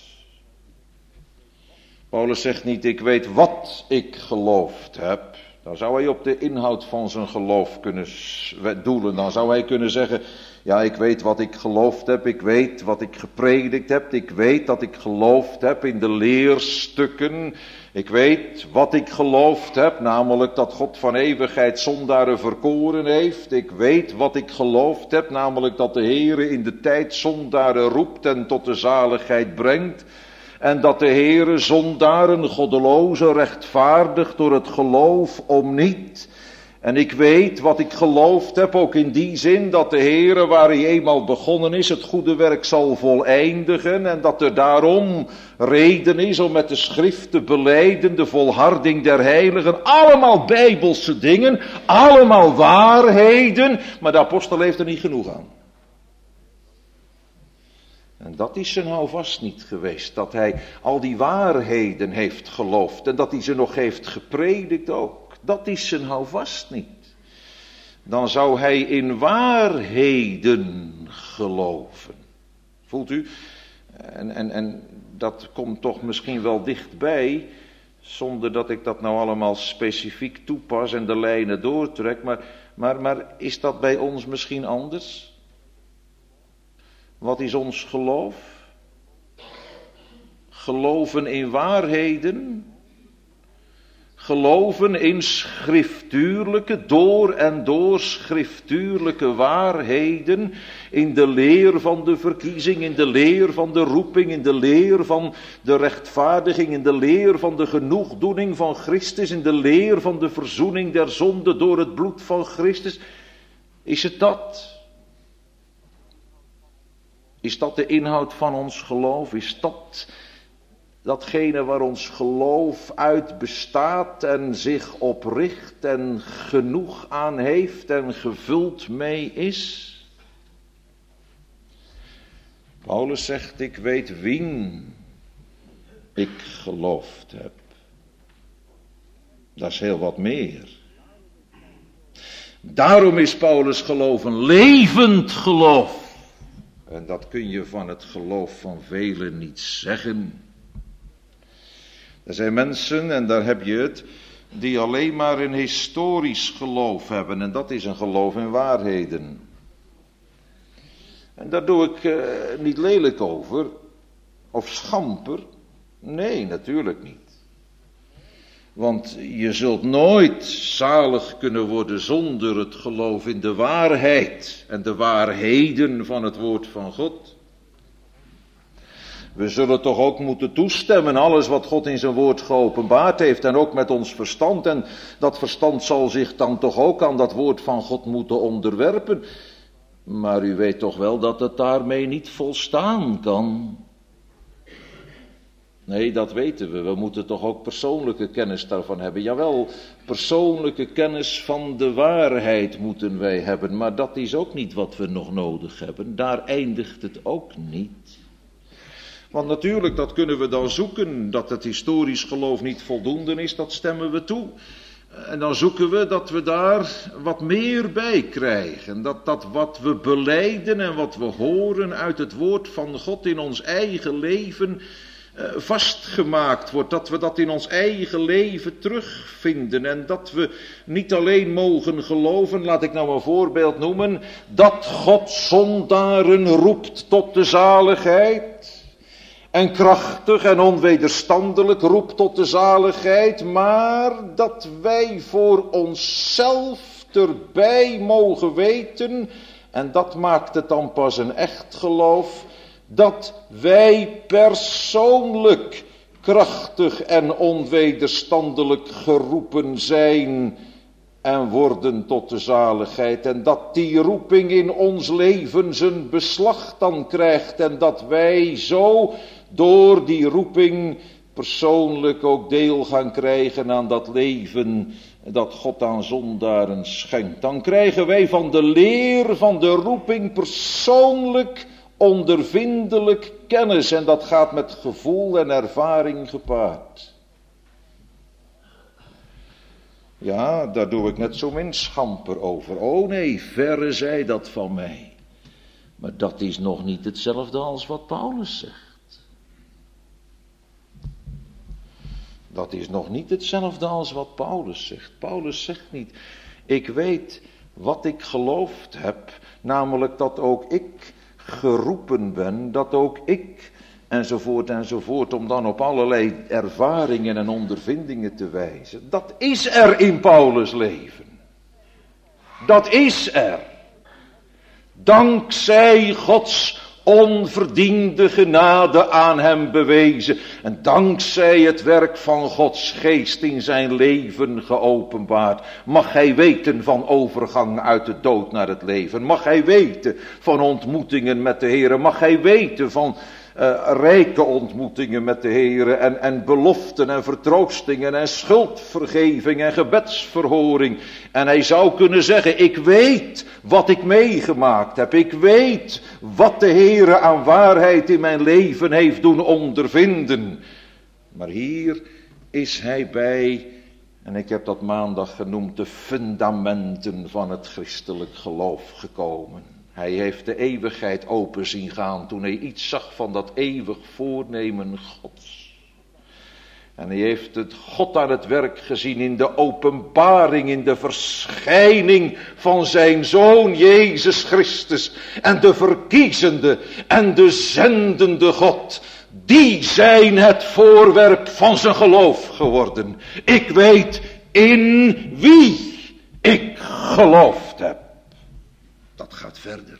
Paulus zegt niet, ik weet wat ik geloofd heb. Dan zou hij op de inhoud van zijn geloof kunnen doelen. Dan zou hij kunnen zeggen, ja, ik weet wat ik geloofd heb. Ik weet wat ik gepredikt heb. Ik weet dat ik geloofd heb in de leerstukken. Ik weet wat ik geloofd heb, namelijk dat God van eeuwigheid zondaren verkoren heeft. Ik weet wat ik geloofd heb, namelijk dat de Heere in de tijd zondaren roept en tot de zaligheid brengt. En dat de Heere zondaren, goddelozen, rechtvaardigt door het geloof om niet. En ik weet wat ik geloofd heb, ook in die zin dat de Heere, waar hij eenmaal begonnen is, het goede werk zal voleindigen. En dat er daarom reden is om met de schrift te belijden, de volharding der heiligen. Allemaal bijbelse dingen, allemaal waarheden. Maar de apostel heeft er niet genoeg aan. En dat is zijn houvast niet geweest, dat hij al die waarheden heeft geloofd en dat hij ze nog heeft gepredikt ook. Dat is zijn houvast niet. Dan zou hij in waarheden geloven. Voelt u? En dat komt toch misschien wel dichtbij, zonder dat ik dat nou allemaal specifiek toepas en de lijnen doortrek. Maar is dat bij ons misschien anders? Wat is ons geloof? Geloven in waarheden. Geloven in schriftuurlijke, door en door schriftuurlijke waarheden. In de leer van de verkiezing, in de leer van de roeping, in de leer van de rechtvaardiging, in de leer van de genoegdoening van Christus, in de leer van de verzoening der zonde door het bloed van Christus. Is het dat? Is dat de inhoud van ons geloof? Is dat datgene waar ons geloof uit bestaat en zich op richt en genoeg aan heeft en gevuld mee is? Paulus zegt, ik weet wien ik geloofd heb. Dat is heel wat meer. Daarom is Paulus geloof een levend geloof. En dat kun je van het geloof van velen niet zeggen. Er zijn mensen, en daar heb je het, die alleen maar een historisch geloof hebben. En dat is een geloof in waarheden. En daar doe ik niet lelijk over. Of schamper. Nee, natuurlijk niet. Want je zult nooit zalig kunnen worden zonder het geloof in de waarheid en de waarheden van het woord van God. We zullen toch ook moeten toestemmen, alles wat God in zijn woord geopenbaard heeft en ook met ons verstand. En dat verstand zal zich dan toch ook aan dat woord van God moeten onderwerpen. Maar u weet toch wel dat het daarmee niet volstaan kan. Nee, dat weten we. We moeten toch ook persoonlijke kennis daarvan hebben. Jawel, persoonlijke kennis van de waarheid moeten wij hebben. Maar dat is ook niet wat we nog nodig hebben. Daar eindigt het ook niet. Want natuurlijk, dat kunnen we dan zoeken. Dat het historisch geloof niet voldoende is, dat stemmen we toe. En dan zoeken we dat we daar wat meer bij krijgen. Dat wat we belijden en wat we horen uit het woord van God in ons eigen leven vastgemaakt wordt, dat we dat in ons eigen leven terugvinden en dat we niet alleen mogen geloven, laat ik nou een voorbeeld noemen, dat God zondaren roept tot de zaligheid en krachtig en onwederstandelijk roept tot de zaligheid, maar dat wij voor onszelf erbij mogen weten, en dat maakt het dan pas een echt geloof, dat wij persoonlijk krachtig en onwederstandelijk geroepen zijn en worden tot de zaligheid. En dat die roeping in ons leven zijn beslag dan krijgt en dat wij zo door die roeping persoonlijk ook deel gaan krijgen aan dat leven dat God aan zondaren schenkt. Dan krijgen wij van de leer van de roeping persoonlijk, ondervindelijk kennis. En dat gaat met gevoel en ervaring gepaard. Ja, daar doe ik net zo min schamper over. Oh nee, verre zij dat van mij. Maar dat is nog niet hetzelfde als wat Paulus zegt. Dat is nog niet hetzelfde als wat Paulus zegt. Paulus zegt niet, ik weet wat ik geloofd heb, namelijk dat ook ik geroepen ben, dat ook ik, enzovoort, om dan op allerlei ervaringen en ondervindingen te wijzen. Dat is er in Paulus' leven. Dat is er. Dankzij Gods onverdiende genade aan hem bewezen. En dankzij het werk van Gods geest in zijn leven geopenbaard. Mag hij weten van overgang uit de dood naar het leven. Mag hij weten van ontmoetingen met de Heer. Mag hij weten van rijke ontmoetingen met de Heer. En beloften en vertroostingen en schuldvergeving en gebedsverhoring. En hij zou kunnen zeggen, ik weet wat ik meegemaakt heb. Ik weet wat de Heer aan waarheid in mijn leven heeft doen ondervinden. Maar hier is hij bij, en ik heb dat maandag genoemd, de fundamenten van het christelijk geloof gekomen. Hij heeft de eeuwigheid open zien gaan toen hij iets zag van dat eeuwig voornemen Gods. En hij heeft het God aan het werk gezien in de openbaring, in de verschijning van zijn Zoon Jezus Christus. En de verkiezende en de zendende God, die zijn het voorwerp van zijn geloof geworden. Ik weet in wie ik geloofd heb. Dat gaat verder.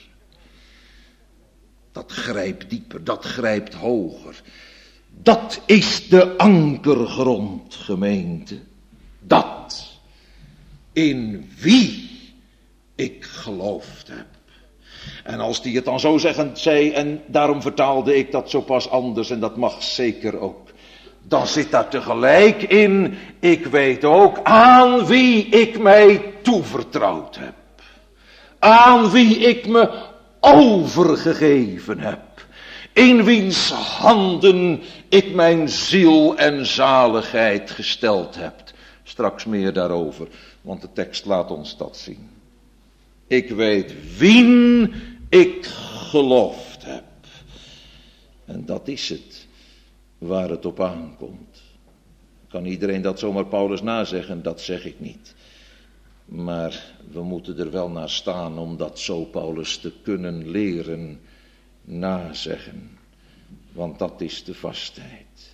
Dat grijpt dieper, dat grijpt hoger. Dat is de ankergrond, gemeente. Dat in wie ik geloofd heb. En als die het dan zo zeggend zei, en daarom vertaalde ik dat zo pas anders, en dat mag zeker ook. Dan zit daar tegelijk in, ik weet ook aan wie ik mij toevertrouwd heb. Aan wie ik me overgegeven heb. In wiens handen ik mijn ziel en zaligheid gesteld heb. Straks meer daarover, want de tekst laat ons dat zien. Ik weet wien ik geloofd heb. En dat is het waar het op aankomt. Kan iedereen dat zomaar Paulus nazeggen? Dat zeg ik niet. Maar we moeten er wel naar staan om dat zo Paulus te kunnen leren nazeggen. Want dat is de vastheid.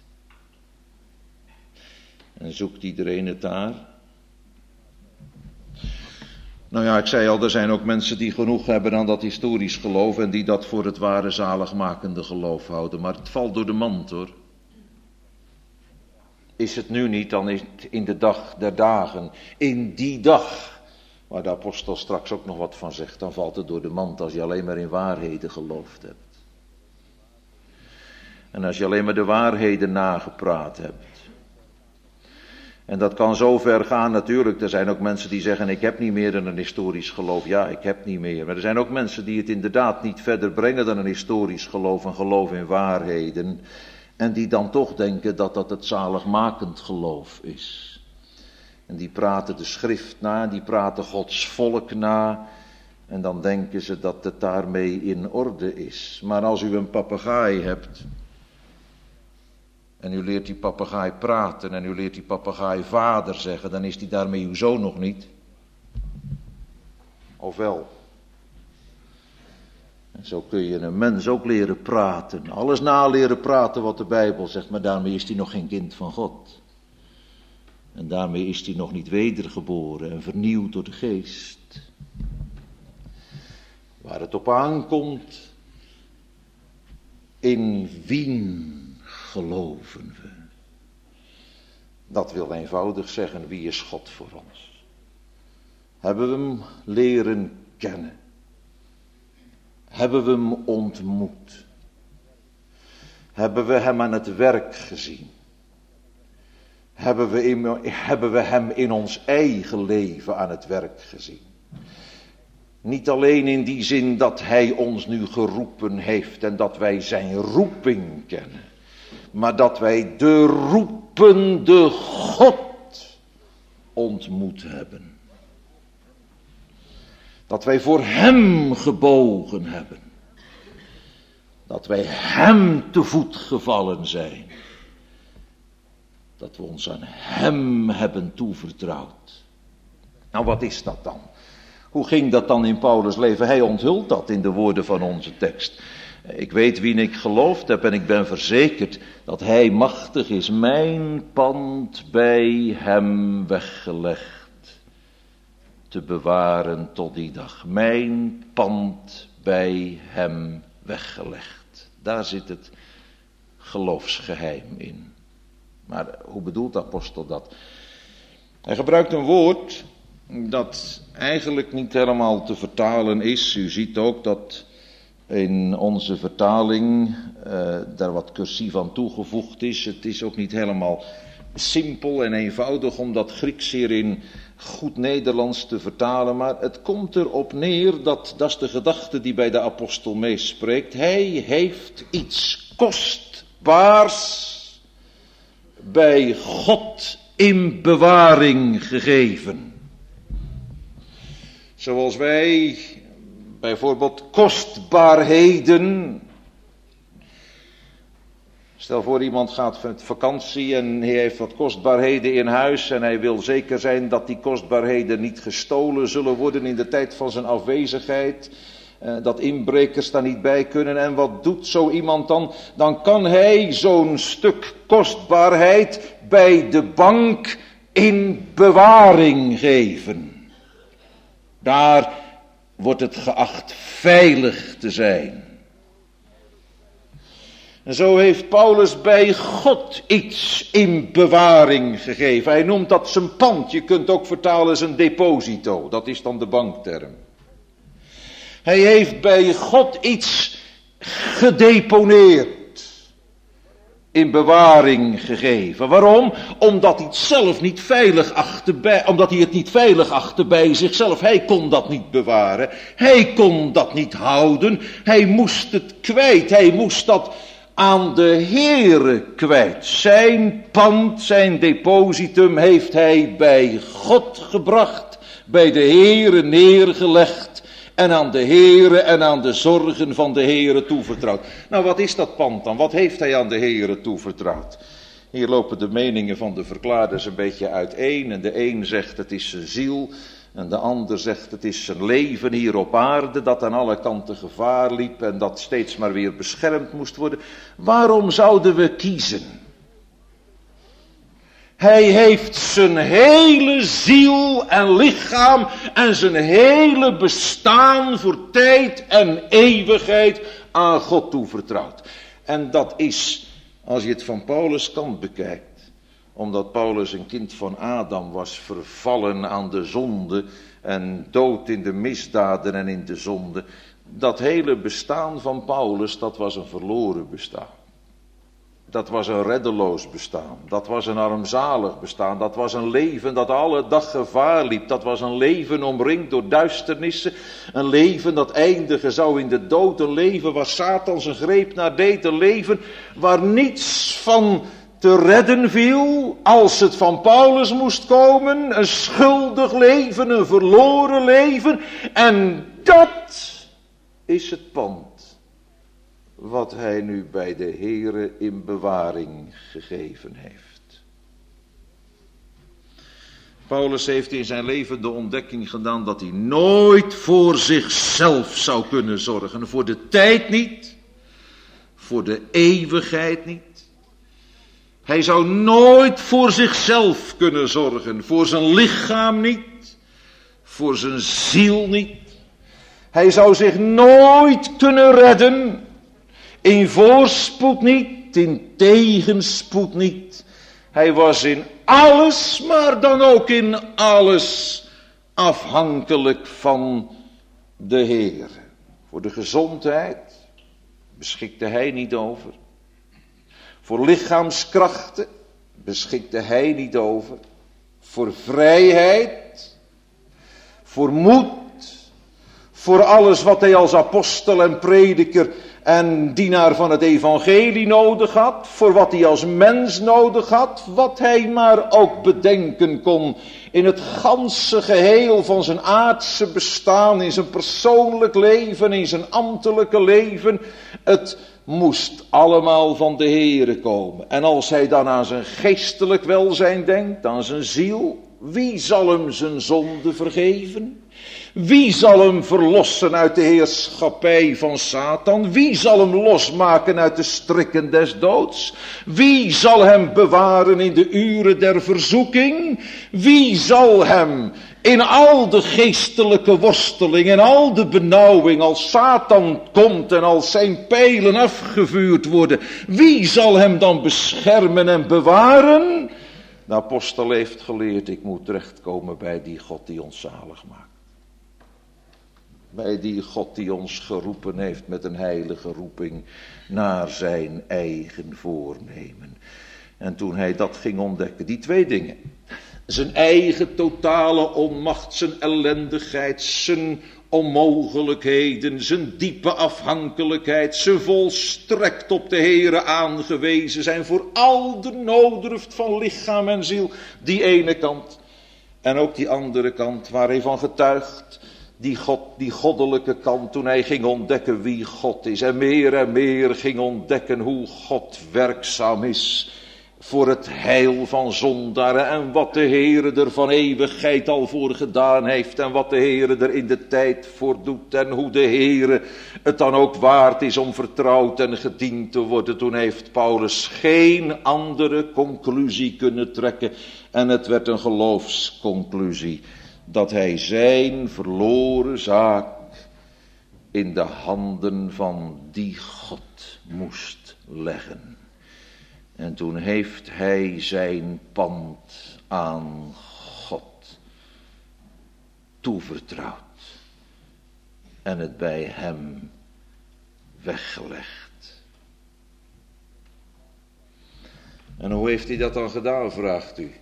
En zoekt iedereen het daar? Nou ja, ik zei al, er zijn ook mensen die genoeg hebben aan dat historisch geloof en die dat voor het ware zaligmakende geloof houden. Maar het valt door de mand, hoor. Is het nu niet, dan is het in de dag der dagen, in die dag, waar de apostel straks ook nog wat van zegt, dan valt het door de mand als je alleen maar in waarheden geloofd hebt. En als je alleen maar de waarheden nagepraat hebt. En dat kan zo ver gaan natuurlijk, er zijn ook mensen die zeggen, ik heb niet meer dan een historisch geloof. Ja, ik heb niet meer. Maar er zijn ook mensen die het inderdaad niet verder brengen dan een historisch geloof, een geloof in waarheden. En die dan toch denken dat dat het zaligmakend geloof is. En die praten de schrift na, die praten Gods volk na. En dan denken ze dat het daarmee in orde is. Maar als u een papegaai hebt, en u leert die papegaai praten, en u leert die papegaai vader zeggen, dan is die daarmee uw zoon nog niet. Of wel? En zo kun je een mens ook leren praten. Alles naleren praten wat de Bijbel zegt. Maar daarmee is hij nog geen kind van God. En daarmee is hij nog niet wedergeboren en vernieuwd door de geest. Waar het op aankomt. In wien geloven we. Dat wil eenvoudig zeggen, wie is God voor ons? Hebben we hem leren kennen? Hebben we hem ontmoet? Hebben we hem aan het werk gezien? hebben we hem in ons eigen leven aan het werk gezien. Niet alleen in die zin dat hij ons nu geroepen heeft en dat wij zijn roeping kennen. Maar dat wij de roepende God ontmoet hebben. Dat wij voor hem gebogen hebben. Dat wij hem te voet gevallen zijn. Dat we ons aan hem hebben toevertrouwd. Nou, wat is dat dan? Hoe ging dat dan in Paulus' leven? Hij onthult dat in de woorden van onze tekst. Ik weet wie ik geloofd heb en ik ben verzekerd dat hij machtig is mijn pand bij hem weggelegd te bewaren tot die dag. Mijn pand bij hem weggelegd. Daar zit het geloofsgeheim in. Maar hoe bedoelt de apostel dat? Hij gebruikt een woord dat eigenlijk niet helemaal te vertalen is. U ziet ook dat in onze vertaling daar wat cursief aan toegevoegd is. Het is ook niet helemaal simpel en eenvoudig om dat Grieks hier in goed Nederlands te vertalen. Maar het komt erop neer, dat is de gedachte die bij de apostel meespreekt. Hij heeft iets kostbaars bij God in bewaring gegeven. Zoals wij bijvoorbeeld kostbaarheden. Stel voor iemand gaat met vakantie en hij heeft wat kostbaarheden in huis en hij wil zeker zijn dat die kostbaarheden niet gestolen zullen worden in de tijd van zijn afwezigheid. Dat inbrekers daar niet bij kunnen. En wat doet zo iemand dan? Dan kan hij zo'n stuk kostbaarheid bij de bank in bewaring geven. Daar wordt het geacht veilig te zijn. En zo heeft Paulus bij God iets in bewaring gegeven. Hij noemt dat zijn pand. Je kunt ook vertalen zijn deposito. Dat is dan de bankterm. Hij heeft bij God iets gedeponeerd. In bewaring gegeven. Waarom? Omdat hij het zelf niet veilig achtte bij zichzelf. Hij kon dat niet bewaren. Hij kon dat niet houden. Hij moest het kwijt. Hij moest dat aan de Heere kwijt. Zijn pand, zijn depositum heeft hij bij God gebracht. Bij de Heere neergelegd. En aan de Heere en aan de zorgen van de Heere toevertrouwd. Nou, wat is dat pand dan? Wat heeft hij aan de Heere toevertrouwd? Hier lopen de meningen van de verklaarders een beetje uiteen. En de een zegt het is zijn ziel. En de ander zegt het is zijn leven hier op aarde. Dat aan alle kanten gevaar liep. En dat steeds maar weer beschermd moest worden. Waarom zouden we kiezen? Hij heeft zijn hele ziel en lichaam en zijn hele bestaan voor tijd en eeuwigheid aan God toevertrouwd. En dat is, als je het van Paulus' kant bekijkt, omdat Paulus een kind van Adam was, vervallen aan de zonde en dood in de misdaden en in de zonde. Dat hele bestaan van Paulus, dat was een verloren bestaan. Dat was een reddeloos bestaan. Dat was een armzalig bestaan. Dat was een leven dat alle dag gevaar liep. Dat was een leven omringd door duisternissen. Een leven dat eindigen zou in de dood. Een leven waar Satan zijn greep naar deed. Een leven waar niets van te redden viel. Als het van Paulus moest komen. Een schuldig leven. Een verloren leven. En dat is het pand wat hij nu bij de Heere in bewaring gegeven heeft. Paulus heeft in zijn leven de ontdekking gedaan dat hij nooit voor zichzelf zou kunnen zorgen. Voor de tijd niet, voor de eeuwigheid niet. Hij zou nooit voor zichzelf kunnen zorgen, voor zijn lichaam niet, voor zijn ziel niet. Hij zou zich nooit kunnen redden. In voorspoed niet, in tegenspoed niet. Hij was in alles, maar dan ook in alles afhankelijk van de Heer. Voor de gezondheid beschikte hij niet over. Voor lichaamskrachten beschikte hij niet over? Voor vrijheid, voor moed, voor alles wat hij als apostel en prediker en dienaar van het evangelie nodig had, voor wat hij als mens nodig had, wat hij maar ook bedenken kon in het ganse geheel van zijn aardse bestaan, in zijn persoonlijk leven, in zijn ambtelijke leven. Het moest allemaal van de Heere komen. En als hij dan aan zijn geestelijk welzijn denkt, aan zijn ziel, wie zal hem zijn zonde vergeven? Wie zal hem verlossen uit de heerschappij van Satan? Wie zal hem losmaken uit de strikken des doods? Wie zal hem bewaren in de uren der verzoeking? Wie zal hem in al de geestelijke worsteling en al de benauwing, als Satan komt en als zijn pijlen afgevuurd worden, wie zal hem dan beschermen en bewaren? De apostel heeft geleerd, ik moet terechtkomen bij die God die ons zalig maakt. Bij die God die ons geroepen heeft met een heilige roeping naar zijn eigen voornemen. En toen hij dat ging ontdekken, die twee dingen. Zijn eigen totale onmacht, zijn ellendigheid, zijn onmogelijkheden, zijn diepe afhankelijkheid, zijn volstrekt op de Heere aangewezen zijn voor al de nooddruft van lichaam en ziel. Die ene kant. En ook die andere kant waar hij van getuigt. Die goddelijke kant, toen hij ging ontdekken wie God is. En meer ging ontdekken hoe God werkzaam is voor het heil van zondaren. En wat de Heere er van eeuwigheid al voor gedaan heeft. En wat de Heere er in de tijd voor doet. En hoe de Heere het dan ook waard is om vertrouwd en gediend te worden. Toen heeft Paulus geen andere conclusie kunnen trekken. En het werd een geloofsconclusie. Dat hij zijn verloren zaak in de handen van die God moest leggen. En toen heeft hij zijn pand aan God toevertrouwd. En het bij hem weggelegd. En hoe heeft hij dat dan gedaan, vraagt u?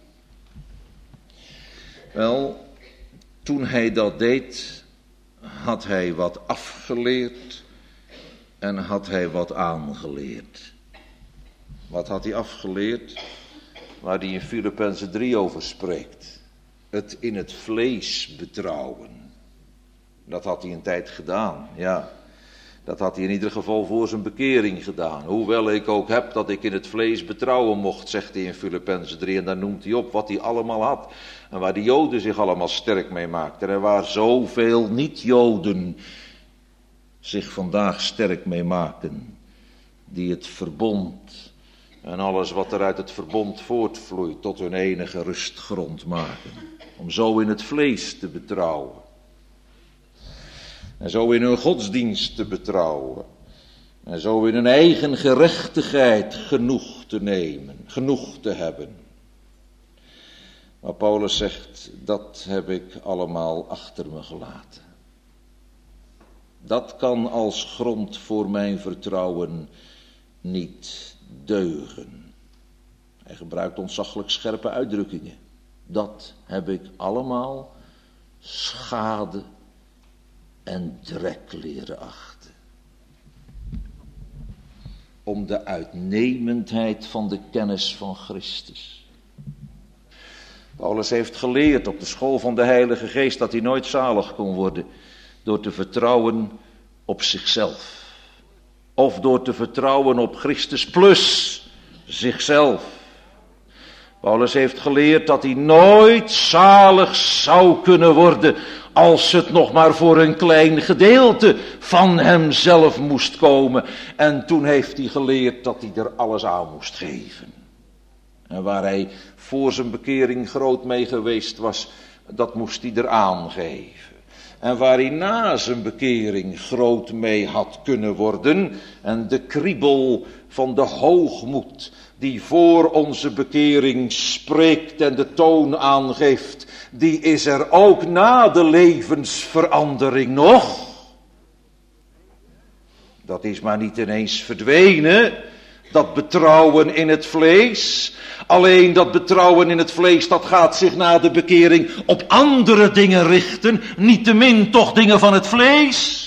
Wel, toen hij dat deed, had hij wat afgeleerd en had hij wat aangeleerd. Wat had hij afgeleerd? Waar hij in Filippenzen 3 over spreekt. Het in het vlees betrouwen. Dat had hij een tijd gedaan, ja. Dat had hij in ieder geval voor zijn bekering gedaan. Hoewel ik ook heb dat ik in het vlees betrouwen mocht, zegt hij in Filippenzen 3. En dan noemt hij op wat hij allemaal had. En waar de Joden zich allemaal sterk mee maakten. En waar zoveel niet-Joden zich vandaag sterk mee maken. Die het verbond en alles wat er uit het verbond voortvloeit tot hun enige rustgrond maken. Om zo in het vlees te betrouwen. En zo in hun godsdienst te betrouwen. En zo in hun eigen gerechtigheid genoeg te nemen, genoeg te hebben. Maar Paulus zegt, dat heb ik allemaal achter me gelaten. Dat kan als grond voor mijn vertrouwen niet deugen. Hij gebruikt ontzaglijk scherpe uitdrukkingen. Dat heb ik allemaal schade en drek leren achten. Om de uitnemendheid van de kennis van Christus. Paulus heeft geleerd op de school van de Heilige Geest dat hij nooit zalig kon worden door te vertrouwen op zichzelf. Of door te vertrouwen op Christus plus zichzelf. Paulus heeft geleerd dat hij nooit zalig zou kunnen worden als het nog maar voor een klein gedeelte van hemzelf moest komen. En toen heeft hij geleerd dat hij er alles aan moest geven. En waar hij voor zijn bekering groot mee geweest was, dat moest hij er aangeven. En waar hij na zijn bekering groot mee had kunnen worden. En de kriebel van de hoogmoed die voor onze bekering spreekt en de toon aangeeft, die is er ook na de levensverandering nog. Dat is maar niet ineens verdwenen. Dat betrouwen in het vlees. Alleen dat betrouwen in het vlees, dat gaat zich na de bekering op andere dingen richten. Niettemin toch dingen van het vlees.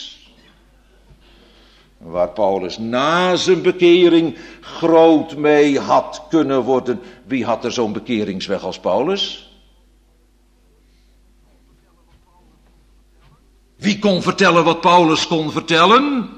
Waar Paulus na zijn bekering groot mee had kunnen worden. Wie had er zo'n bekeringsweg als Paulus? Wie kon vertellen wat Paulus kon vertellen?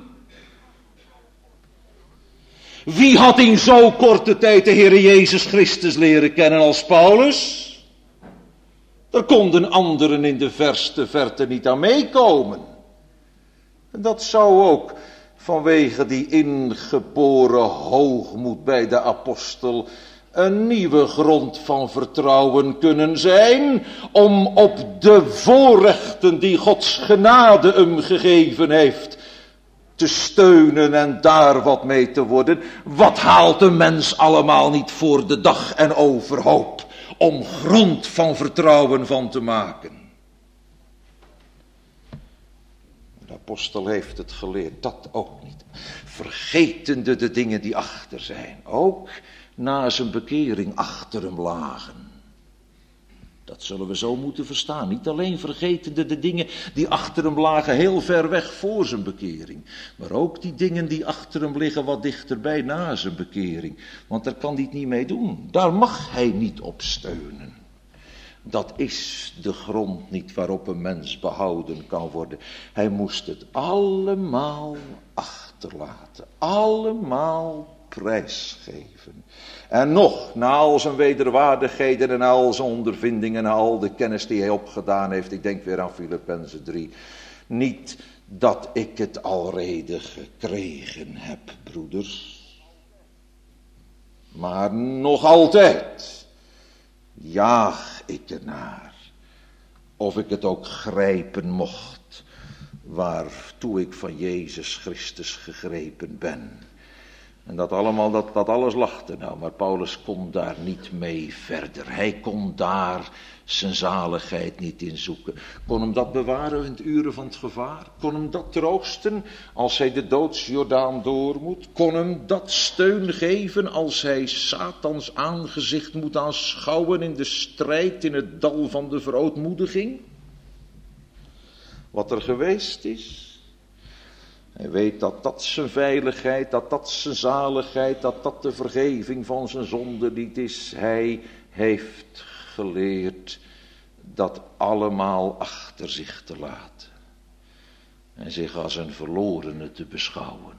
Wie had in zo korte tijd de Heer Jezus Christus leren kennen als Paulus? Er konden anderen in de verste verte niet aan meekomen. En dat zou ook vanwege die ingeboren hoogmoed bij de apostel een nieuwe grond van vertrouwen kunnen zijn, om op de voorrechten die Gods genade hem gegeven heeft, te steunen en daar wat mee te worden. Wat haalt een mens allemaal niet voor de dag en overhoop om grond van vertrouwen van te maken? De apostel heeft het geleerd, dat ook niet. Vergetende de dingen die achter zijn, ook na zijn bekering achter hem lagen. Dat zullen we zo moeten verstaan. Niet alleen vergetende de dingen die achter hem lagen heel ver weg voor zijn bekering. Maar ook die dingen die achter hem liggen wat dichterbij na zijn bekering. Want daar kan hij het niet mee doen. Daar mag hij niet op steunen. Dat is de grond niet waarop een mens behouden kan worden. Hij moest het allemaal achterlaten. Allemaal prijsgeven. En nog, na al zijn wederwaardigheden en al zijn ondervindingen en al de kennis die hij opgedaan heeft, ik denk weer aan Filippenzen 3, niet dat ik het alrede gekregen heb, broeders, maar nog altijd jaag ik ernaar, of ik het ook grijpen mocht, waartoe ik van Jezus Christus gegrepen ben. En dat allemaal, dat alles lachte nou, maar Paulus kon daar niet mee verder. Hij kon daar zijn zaligheid niet in zoeken. Kon hem dat bewaren in het uren van het gevaar? Kon hem dat troosten als hij de doodsjordaan door moet? Kon hem dat steun geven als hij Satans aangezicht moet aanschouwen in de strijd in het dal van de verootmoediging? Wat er geweest is. Hij weet dat dat zijn veiligheid, dat dat zijn zaligheid, dat dat de vergeving van zijn zonde niet is. Hij heeft geleerd dat allemaal achter zich te laten. En zich als een verlorene te beschouwen.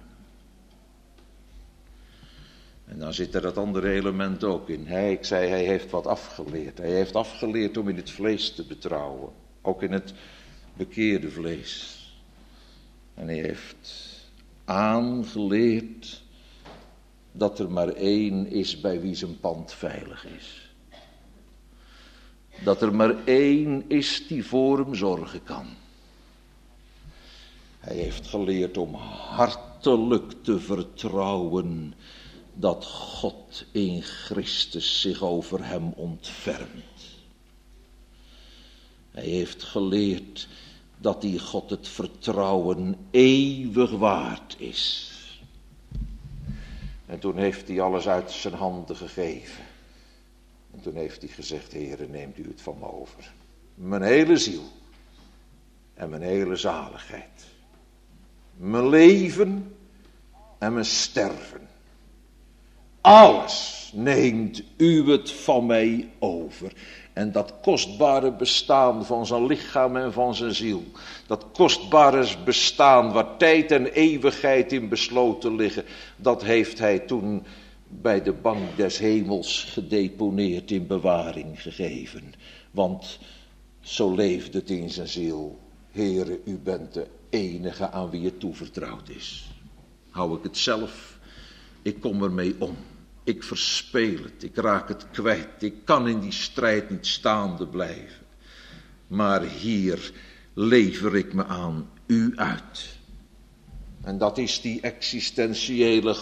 En dan zit er dat andere element ook in. Ik zei, hij heeft wat afgeleerd. Hij heeft afgeleerd om in het vlees te betrouwen. Ook in het bekeerde vlees. En hij heeft aangeleerd dat er maar één is bij wie zijn pand veilig is. Dat er maar één is die voor hem zorgen kan. Hij heeft geleerd om hartelijk te vertrouwen dat God in Christus zich over hem ontfermt. Hij heeft geleerd dat die God het vertrouwen eeuwig waard is. En toen heeft hij alles uit zijn handen gegeven. En toen heeft hij gezegd, Heere, neemt u het van me over. Mijn hele ziel. En mijn hele zaligheid. Mijn leven en mijn sterven. Alles neemt u het van mij over. En dat kostbare bestaan van zijn lichaam en van zijn ziel. Dat kostbare bestaan waar tijd en eeuwigheid in besloten liggen. Dat heeft hij toen bij de bank des hemels gedeponeerd, in bewaring gegeven. Want zo leefde het in zijn ziel. Heere, u bent de enige aan wie het toevertrouwd is. Hou ik het zelf, ik kom ermee om. Ik verspeel het, ik raak het kwijt. Ik kan in die strijd niet staande blijven. Maar hier lever ik me aan u uit. En dat is die existentiële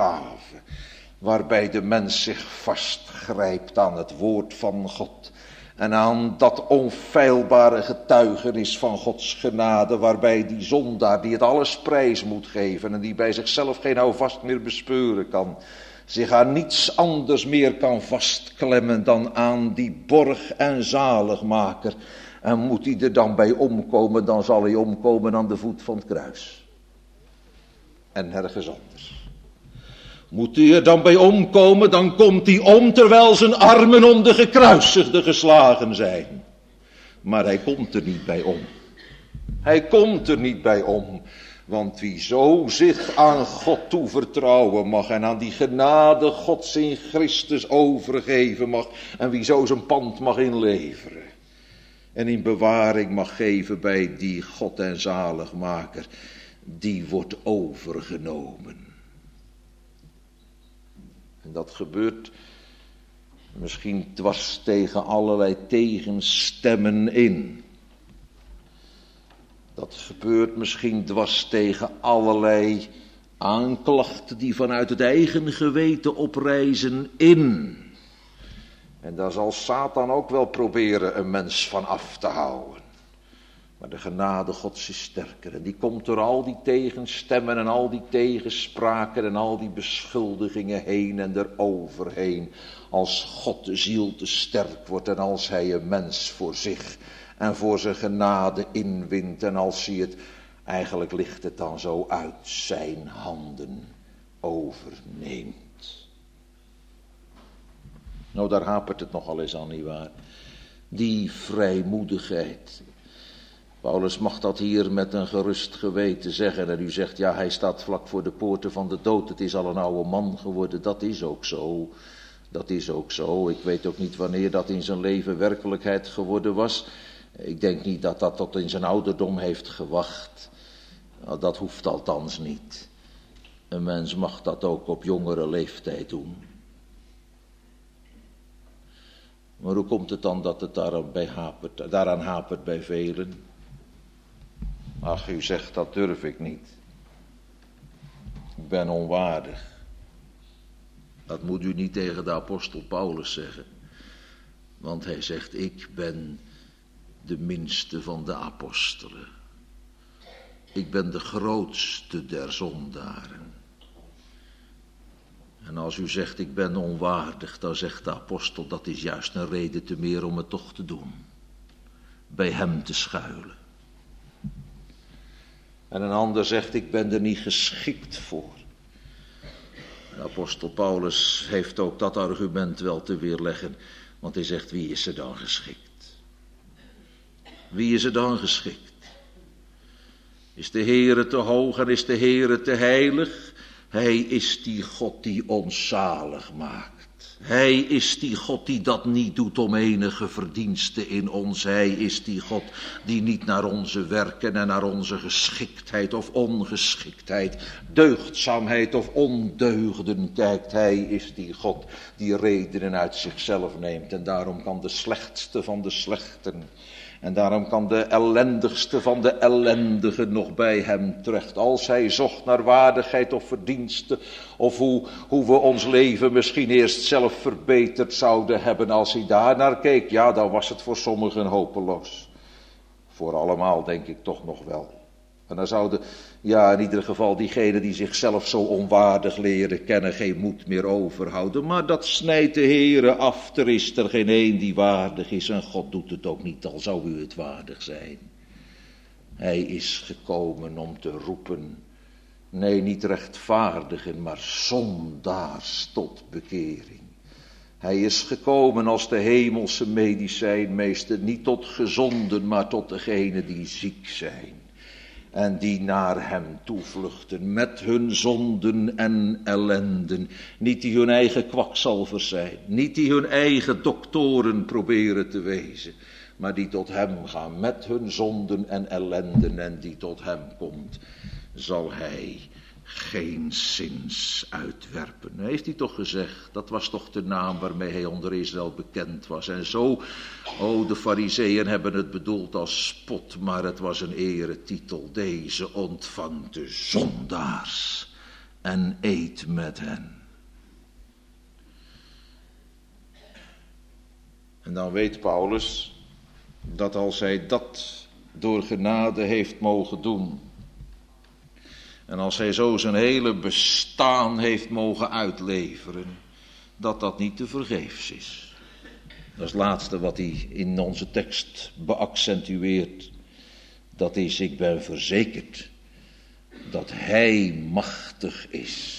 geloofsovergave. Waarbij de mens zich vastgrijpt aan het woord van God. En aan dat onfeilbare getuigenis van Gods genade, waarbij die zondaar die het alles prijs moet geven en die bij zichzelf geen houvast meer bespeuren kan, zich aan niets anders meer kan vastklemmen dan aan die borg en zaligmaker. En moet hij er dan bij omkomen, dan zal hij omkomen aan de voet van het kruis. En nergens anders. Moet hij er dan bij omkomen, dan komt hij om terwijl zijn armen om de gekruisigde geslagen zijn. Maar hij komt er niet bij om. Hij komt er niet bij om. Want wie zo zich aan God toevertrouwen mag en aan die genade Gods in Christus overgeven mag en wie zo zijn pand mag inleveren en in bewaring mag geven bij die God en zaligmaker, die wordt overgenomen. En dat gebeurt misschien dwars tegen allerlei tegenstemmen in. Dat gebeurt misschien dwars tegen allerlei aanklachten die vanuit het eigen geweten oprijzen in. En daar zal Satan ook wel proberen een mens van af te houden. Maar de genade Gods is sterker. En die komt door al die tegenstemmen en al die tegenspraken en al die beschuldigingen heen en eroverheen. Als God de ziel te sterk wordt en als hij een mens voor zich en voor zijn genade inwint. En als hij het, eigenlijk ligt het dan zo uit zijn handen overneemt. Nou, daar hapert het nogal eens aan, nietwaar? Die vrijmoedigheid. Paulus mag dat hier met een gerust geweten zeggen. En u zegt, ja, hij staat vlak voor de poorten van de dood. Het is al een oude man geworden. Dat is ook zo. Dat is ook zo. Ik weet ook niet wanneer dat in zijn leven werkelijkheid geworden was. Ik denk niet dat dat tot in zijn ouderdom heeft gewacht. Nou, dat hoeft althans niet. Een mens mag dat ook op jongere leeftijd doen. Maar hoe komt het dan dat het daaraan hapert bij velen? Ach, u zegt, dat durf ik niet. Ik ben onwaardig. Dat moet u niet tegen de apostel Paulus zeggen. Want hij zegt, ik ben de minste van de apostelen. Ik ben de grootste der zondaren. En als u zegt, ik ben onwaardig, dan zegt de apostel, dat is juist een reden te meer om het toch te doen. Bij hem te schuilen. En een ander zegt, ik ben er niet geschikt voor. De apostel Paulus heeft ook dat argument wel te weerleggen. Want hij zegt, wie is er dan geschikt? Wie is er dan geschikt? Is de Heere te hoog en is de Heere te heilig? Hij is die God die ons zalig maakt. Hij is die God die dat niet doet om enige verdienste in ons. Hij is die God die niet naar onze werken en naar onze geschiktheid of ongeschiktheid, deugdzaamheid of ondeugden kijkt. Hij is die God die redenen uit zichzelf neemt. En daarom kan de slechtste van de slechten, en daarom kan de ellendigste van de ellendigen nog bij hem terecht. Als hij zocht naar waardigheid of verdienste, of hoe we ons leven misschien eerst zelf verbeterd zouden hebben. Als hij daar naar keek, ja, dan was het voor sommigen hopeloos. Voor allemaal denk ik toch nog wel. En dan zouden, ja, in ieder geval diegenen die zichzelf zo onwaardig leren kennen, geen moed meer overhouden. Maar dat snijdt de Heere af. Er is er geen één die waardig is. En God doet het ook niet, al zou u het waardig zijn. Hij is gekomen om te roepen. Nee, niet rechtvaardigen, maar zondaars tot bekering. Hij is gekomen als de hemelse medicijnmeester. Niet tot gezonden, maar tot degenen die ziek zijn. En die naar hem toevluchten met hun zonden en ellenden. Niet die hun eigen kwakzalvers zijn. Niet die hun eigen doktoren proberen te wezen. Maar die tot hem gaan met hun zonden en ellenden. En die tot hem komt, zal hij geenszins uitwerpen. Heeft hij toch gezegd, dat was toch de naam waarmee hij onder Israël bekend was. En zo, de farizeeën hebben het bedoeld als spot, maar het was een eretitel. Deze ontvangt de zondaars en eet met hen. En dan weet Paulus dat als hij dat door genade heeft mogen doen, en als hij zo zijn hele bestaan heeft mogen uitleveren, dat dat niet te vergeefs is. Dat is het laatste wat hij in onze tekst beaccentueert. Dat is, ik ben verzekerd dat hij machtig is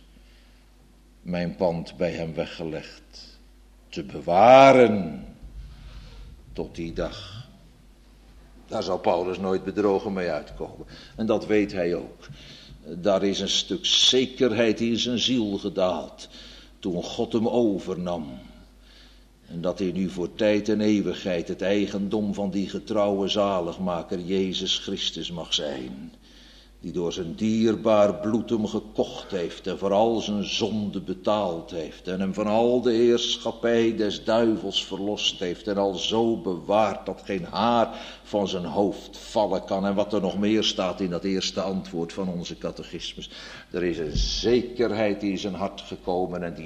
mijn pand bij hem weggelegd te bewaren tot die dag. Daar zal Paulus nooit bedrogen mee uitkomen. En dat weet hij ook. Daar is een stuk zekerheid in zijn ziel gedaald toen God hem overnam. En dat hij nu voor tijd en eeuwigheid het eigendom van die getrouwe zaligmaker Jezus Christus mag zijn. Die door zijn dierbaar bloed hem gekocht heeft en voor al zijn zonde betaald heeft. En hem van al de heerschappij des duivels verlost heeft. En al zo bewaard dat geen haar van zijn hoofd vallen kan. En wat er nog meer staat in dat eerste antwoord van onze catechismus. Er is een zekerheid in zijn hart gekomen. En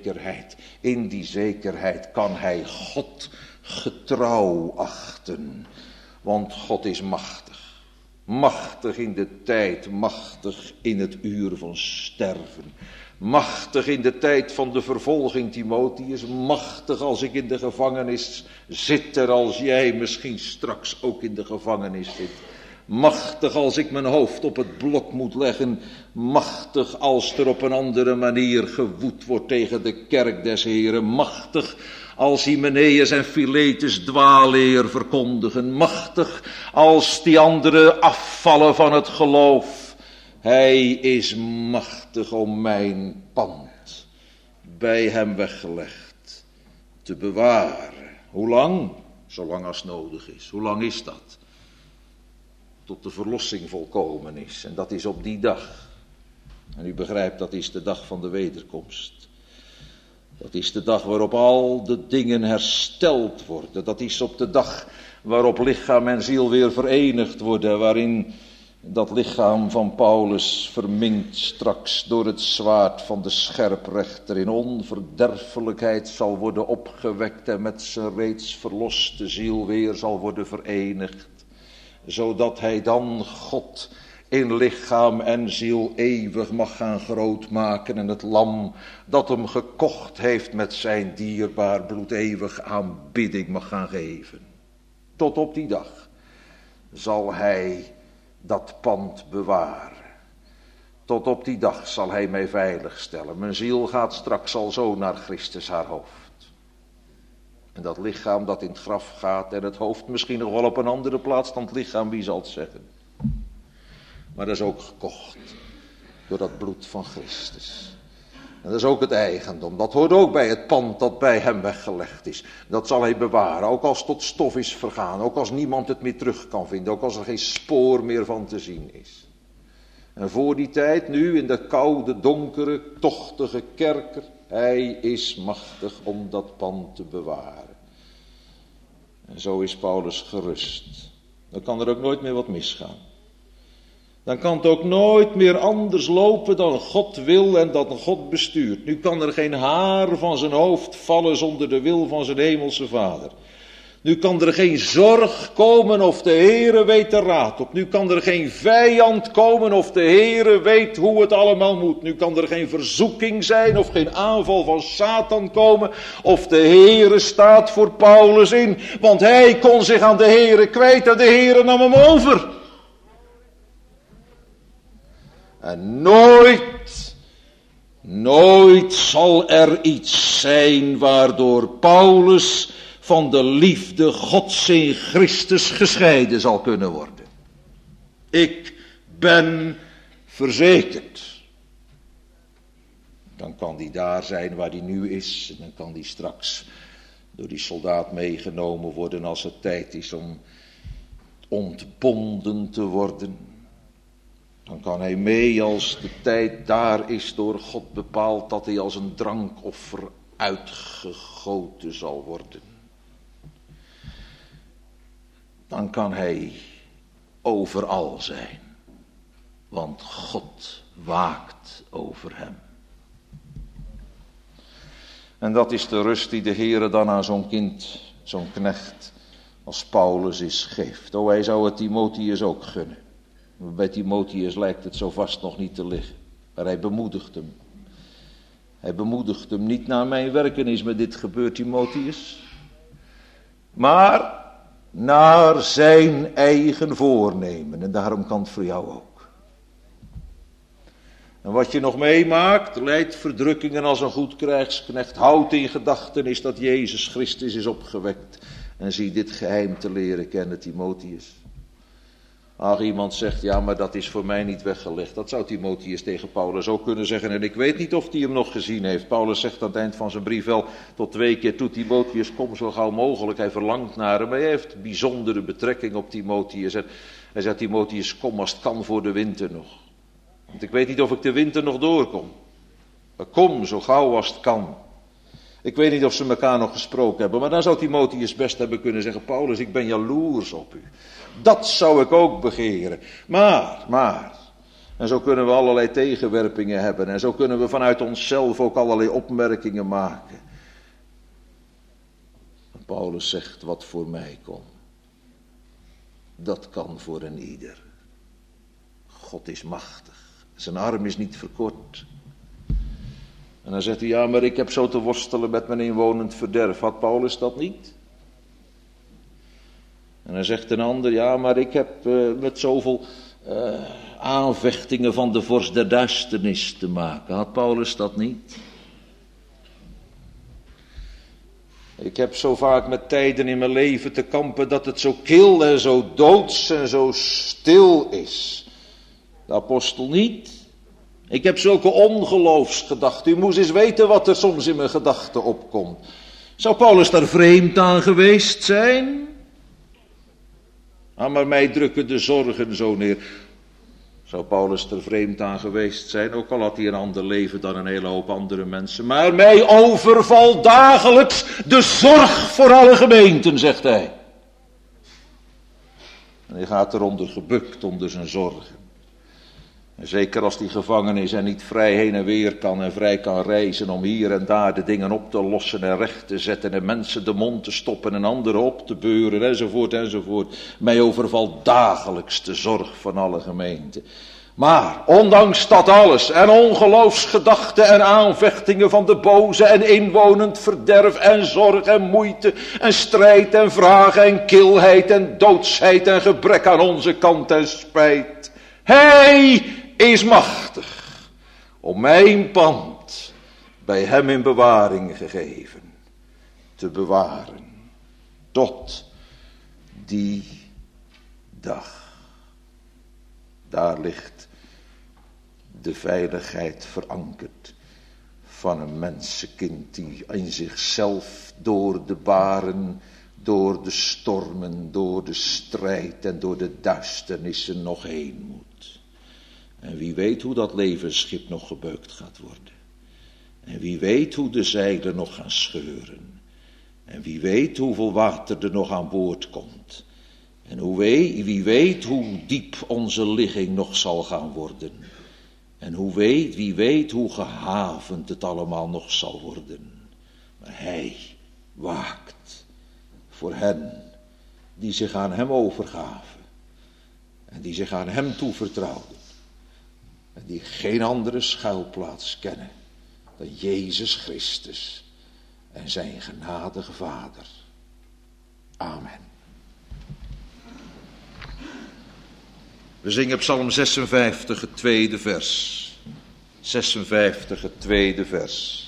in die zekerheid kan hij God getrouw achten. Want God is machtig. Machtig in de tijd, machtig in het uur van sterven. Machtig in de tijd van de vervolging, Timotheus. Machtig als ik in de gevangenis zit en als jij misschien straks ook in de gevangenis zit. Machtig als ik mijn hoofd op het blok moet leggen. Machtig als er op een andere manier gewoed wordt tegen de kerk des Heren. Machtig als Hymenaeus en Philetus dwaalleer verkondigen. Machtig als die anderen afvallen van het geloof. Hij is machtig om mijn pand bij hem weggelegd te bewaren. Hoe lang? Zolang als nodig is. Hoe lang is dat? Tot de verlossing volkomen is. En dat is op die dag. En u begrijpt, dat is de dag van de wederkomst. Dat is de dag waarop al de dingen hersteld worden. Dat is op de dag waarop lichaam en ziel weer verenigd worden. Waarin dat lichaam van Paulus verminkt straks door het zwaard van de scherprechter in onverderfelijkheid zal worden opgewekt. En met zijn reeds verloste ziel weer zal worden verenigd. Zodat hij dan God in lichaam en ziel eeuwig mag gaan grootmaken. En het lam dat hem gekocht heeft met zijn dierbaar bloed eeuwig aanbidding mag gaan geven. Tot op die dag zal hij dat pand bewaren. Tot op die dag zal hij mij veilig stellen. Mijn ziel gaat straks al zo naar Christus haar hoofd. En dat lichaam dat in het graf gaat en het hoofd misschien nog wel op een andere plaats dan het lichaam, wie zal het zeggen? Maar dat is ook gekocht door dat bloed van Christus. En dat is ook het eigendom. Dat hoort ook bij het pand dat bij hem weggelegd is. Dat zal hij bewaren, ook als het tot stof is vergaan. Ook als niemand het meer terug kan vinden. Ook als er geen spoor meer van te zien is. En voor die tijd, nu in de koude, donkere, tochtige kerker. Hij is machtig om dat pand te bewaren. En zo is Paulus gerust. Dan kan er ook nooit meer wat misgaan. Dan kan het ook nooit meer anders lopen dan God wil en dat God bestuurt. Nu kan er geen haar van zijn hoofd vallen zonder de wil van zijn hemelse Vader. Nu kan er geen zorg komen of de Heere weet de raad op. Nu kan er geen vijand komen of de Heere weet hoe het allemaal moet. Nu kan er geen verzoeking zijn of geen aanval van Satan komen. Of de Heere staat voor Paulus in. Want hij kon zich aan de Heere kwijt en de Heere nam hem over. En nooit zal er iets zijn waardoor Paulus van de liefde Gods in Christus gescheiden zal kunnen worden. Ik ben verzekerd. Dan kan die daar zijn waar die nu is. En dan kan die straks door die soldaat meegenomen worden als het tijd is om ontbonden te worden. Dan kan hij mee als de tijd daar is door God bepaald dat hij als een drankoffer uitgegoten zal worden. Dan kan hij overal zijn, want God waakt over hem. En dat is de rust die de Heere dan aan zo'n kind zo'n knecht als Paulus is geeft. O, hij zou het Timotheus ook gunnen. Maar bij Timotheus lijkt het zo vast nog niet te liggen. Maar hij bemoedigt hem. Hij bemoedigt hem niet naar mijn werken is met dit gebeurd, Timotheus. Maar naar zijn eigen voornemen. En daarom kan het voor jou ook. En wat je nog meemaakt, leidt verdrukkingen als een goed krijgsknecht. Houd in gedachten is dat Jezus Christus is opgewekt. En zie dit geheim te leren kennen, Timotheus. Ach, iemand zegt, ja, maar dat is voor mij niet weggelegd. Dat zou Timotheus tegen Paulus ook kunnen zeggen. En ik weet niet of hij hem nog gezien heeft. Paulus zegt aan het eind van zijn brief wel tot 2 keer toe. Timotheus, kom zo gauw mogelijk. Hij verlangt naar hem. Hij heeft bijzondere betrekking op Timotheus. En hij zegt, Timotheus, kom als het kan voor de winter nog. Want ik weet niet of ik de winter nog doorkom. Maar kom zo gauw als het kan. Ik weet niet of ze elkaar nog gesproken hebben. Maar dan zou Timotheus best hebben kunnen zeggen, Paulus, ik ben jaloers op u. Dat zou ik ook begeren. Maar. En zo kunnen we allerlei tegenwerpingen hebben. En zo kunnen we vanuit onszelf ook allerlei opmerkingen maken. En Paulus zegt, wat voor mij kon. Dat kan voor een ieder. God is machtig. Zijn arm is niet verkort. En dan zegt hij, ja, maar ik heb zo te worstelen met mijn inwonend verderf. Had Paulus dat niet? En dan zegt een ander, ja, maar ik heb met zoveel aanvechtingen van de vorst der duisternis te maken. Had Paulus dat niet? Ik heb zo vaak met tijden in mijn leven te kampen dat het zo kil en zo doods en zo stil is. De apostel niet. Ik heb zulke ongeloofsgedachten. U moest eens weten wat er soms in mijn gedachten opkomt. Zou Paulus daar vreemd aan geweest zijn? Maar mij drukken de zorgen zo neer. Zou Paulus er vreemd aan geweest zijn? Ook al had hij een ander leven dan een hele hoop andere mensen. Maar mij overvalt dagelijks de zorg voor alle gemeenten, zegt hij. En hij gaat eronder gebukt onder zijn zorgen. En zeker als die gevangen is en niet vrij heen en weer kan en vrij kan reizen om hier en daar de dingen op te lossen en recht te zetten en mensen de mond te stoppen en anderen op te beuren enzovoort enzovoort. Mij overvalt dagelijks de zorg van alle gemeenten. Maar ondanks dat alles en ongeloofsgedachten en aanvechtingen van de boze en inwonend verderf en zorg en moeite en strijd en vragen en kilheid en doodsheid en gebrek aan onze kant en spijt. Hij is machtig om mijn pand bij hem in bewaring gegeven te bewaren tot die dag. Daar ligt de veiligheid verankerd van een mensenkind die in zichzelf door de baren, door de stormen, door de strijd en door de duisternissen nog heen moet. En wie weet hoe dat levensschip nog gebeukt gaat worden. En wie weet hoe de zeilen nog gaan scheuren. En wie weet hoeveel water er nog aan boord komt. En wie weet hoe diep onze ligging nog zal gaan worden. En wie weet hoe gehavend het allemaal nog zal worden. Maar hij waakt voor hen die zich aan hem overgaven. En die zich aan hem toevertrouwden. En die geen andere schuilplaats kennen dan Jezus Christus en zijn genadige Vader. Amen. We zingen Psalm 56, het tweede vers. 56, het tweede vers.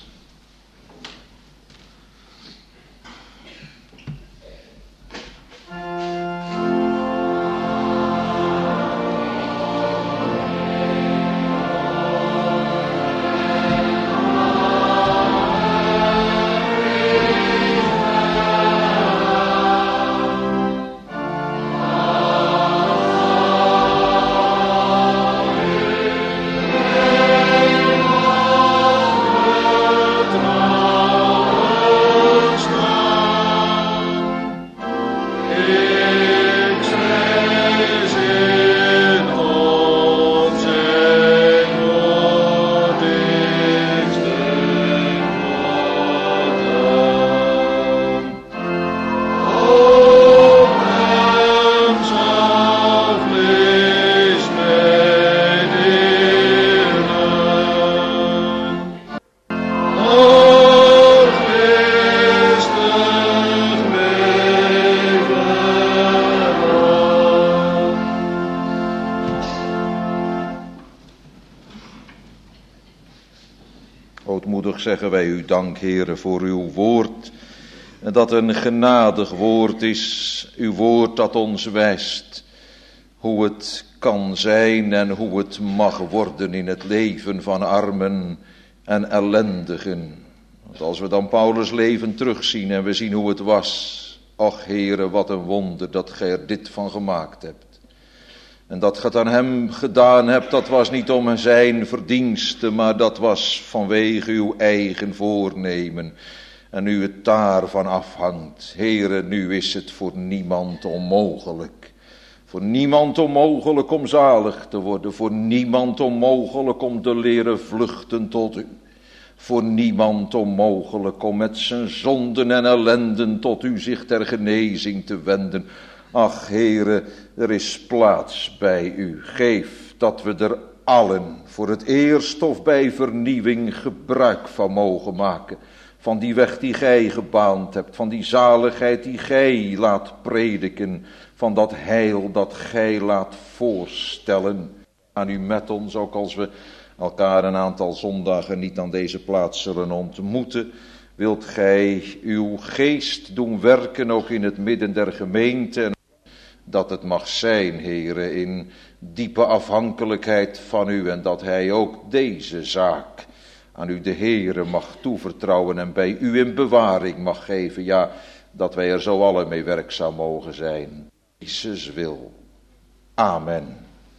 Ootmoedig zeggen wij u dank, Heere, voor uw woord. En dat een genadig woord is, uw woord dat ons wijst hoe het kan zijn en hoe het mag worden in het leven van armen en ellendigen. Want als we dan Paulus' leven terugzien en we zien hoe het was, och Heere, wat een wonder dat gij er dit van gemaakt hebt. En dat gij het aan hem gedaan hebt, dat was niet om zijn verdienste, maar dat was vanwege uw eigen voornemen. En nu het daarvan afhangt, Heere, nu is het voor niemand onmogelijk. Voor niemand onmogelijk om zalig te worden, voor niemand onmogelijk om te leren vluchten tot u. Voor niemand onmogelijk om met zijn zonden en ellenden tot u zich ter genezing te wenden. Ach, Heere, er is plaats bij u. Geef dat we er allen voor het eerst of bij vernieuwing gebruik van mogen maken. Van die weg die gij gebaand hebt, van die zaligheid die gij laat prediken, van dat heil dat gij laat voorstellen aan u met ons, ook als we elkaar een aantal zondagen niet aan deze plaats zullen ontmoeten. Wilt gij uw geest doen werken ook in het midden der gemeente, en dat het mag zijn, Heere, in diepe afhankelijkheid van u, en dat hij ook deze zaak aan u de Heere mag toevertrouwen en bij u in bewaring mag geven. Ja, dat wij er zo allen mee werkzaam mogen zijn. Jezus wil. Amen.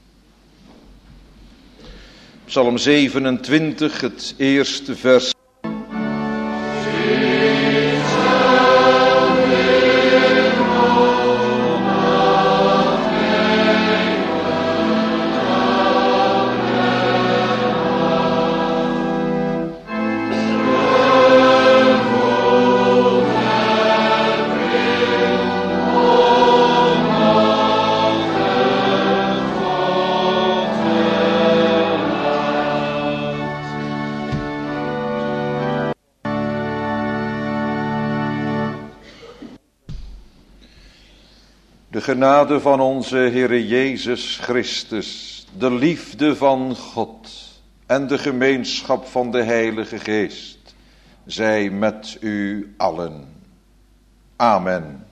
Psalm 27, het eerste vers. De genade van onze Heere Jezus Christus, de liefde van God en de gemeenschap van de Heilige Geest, zij met u allen. Amen.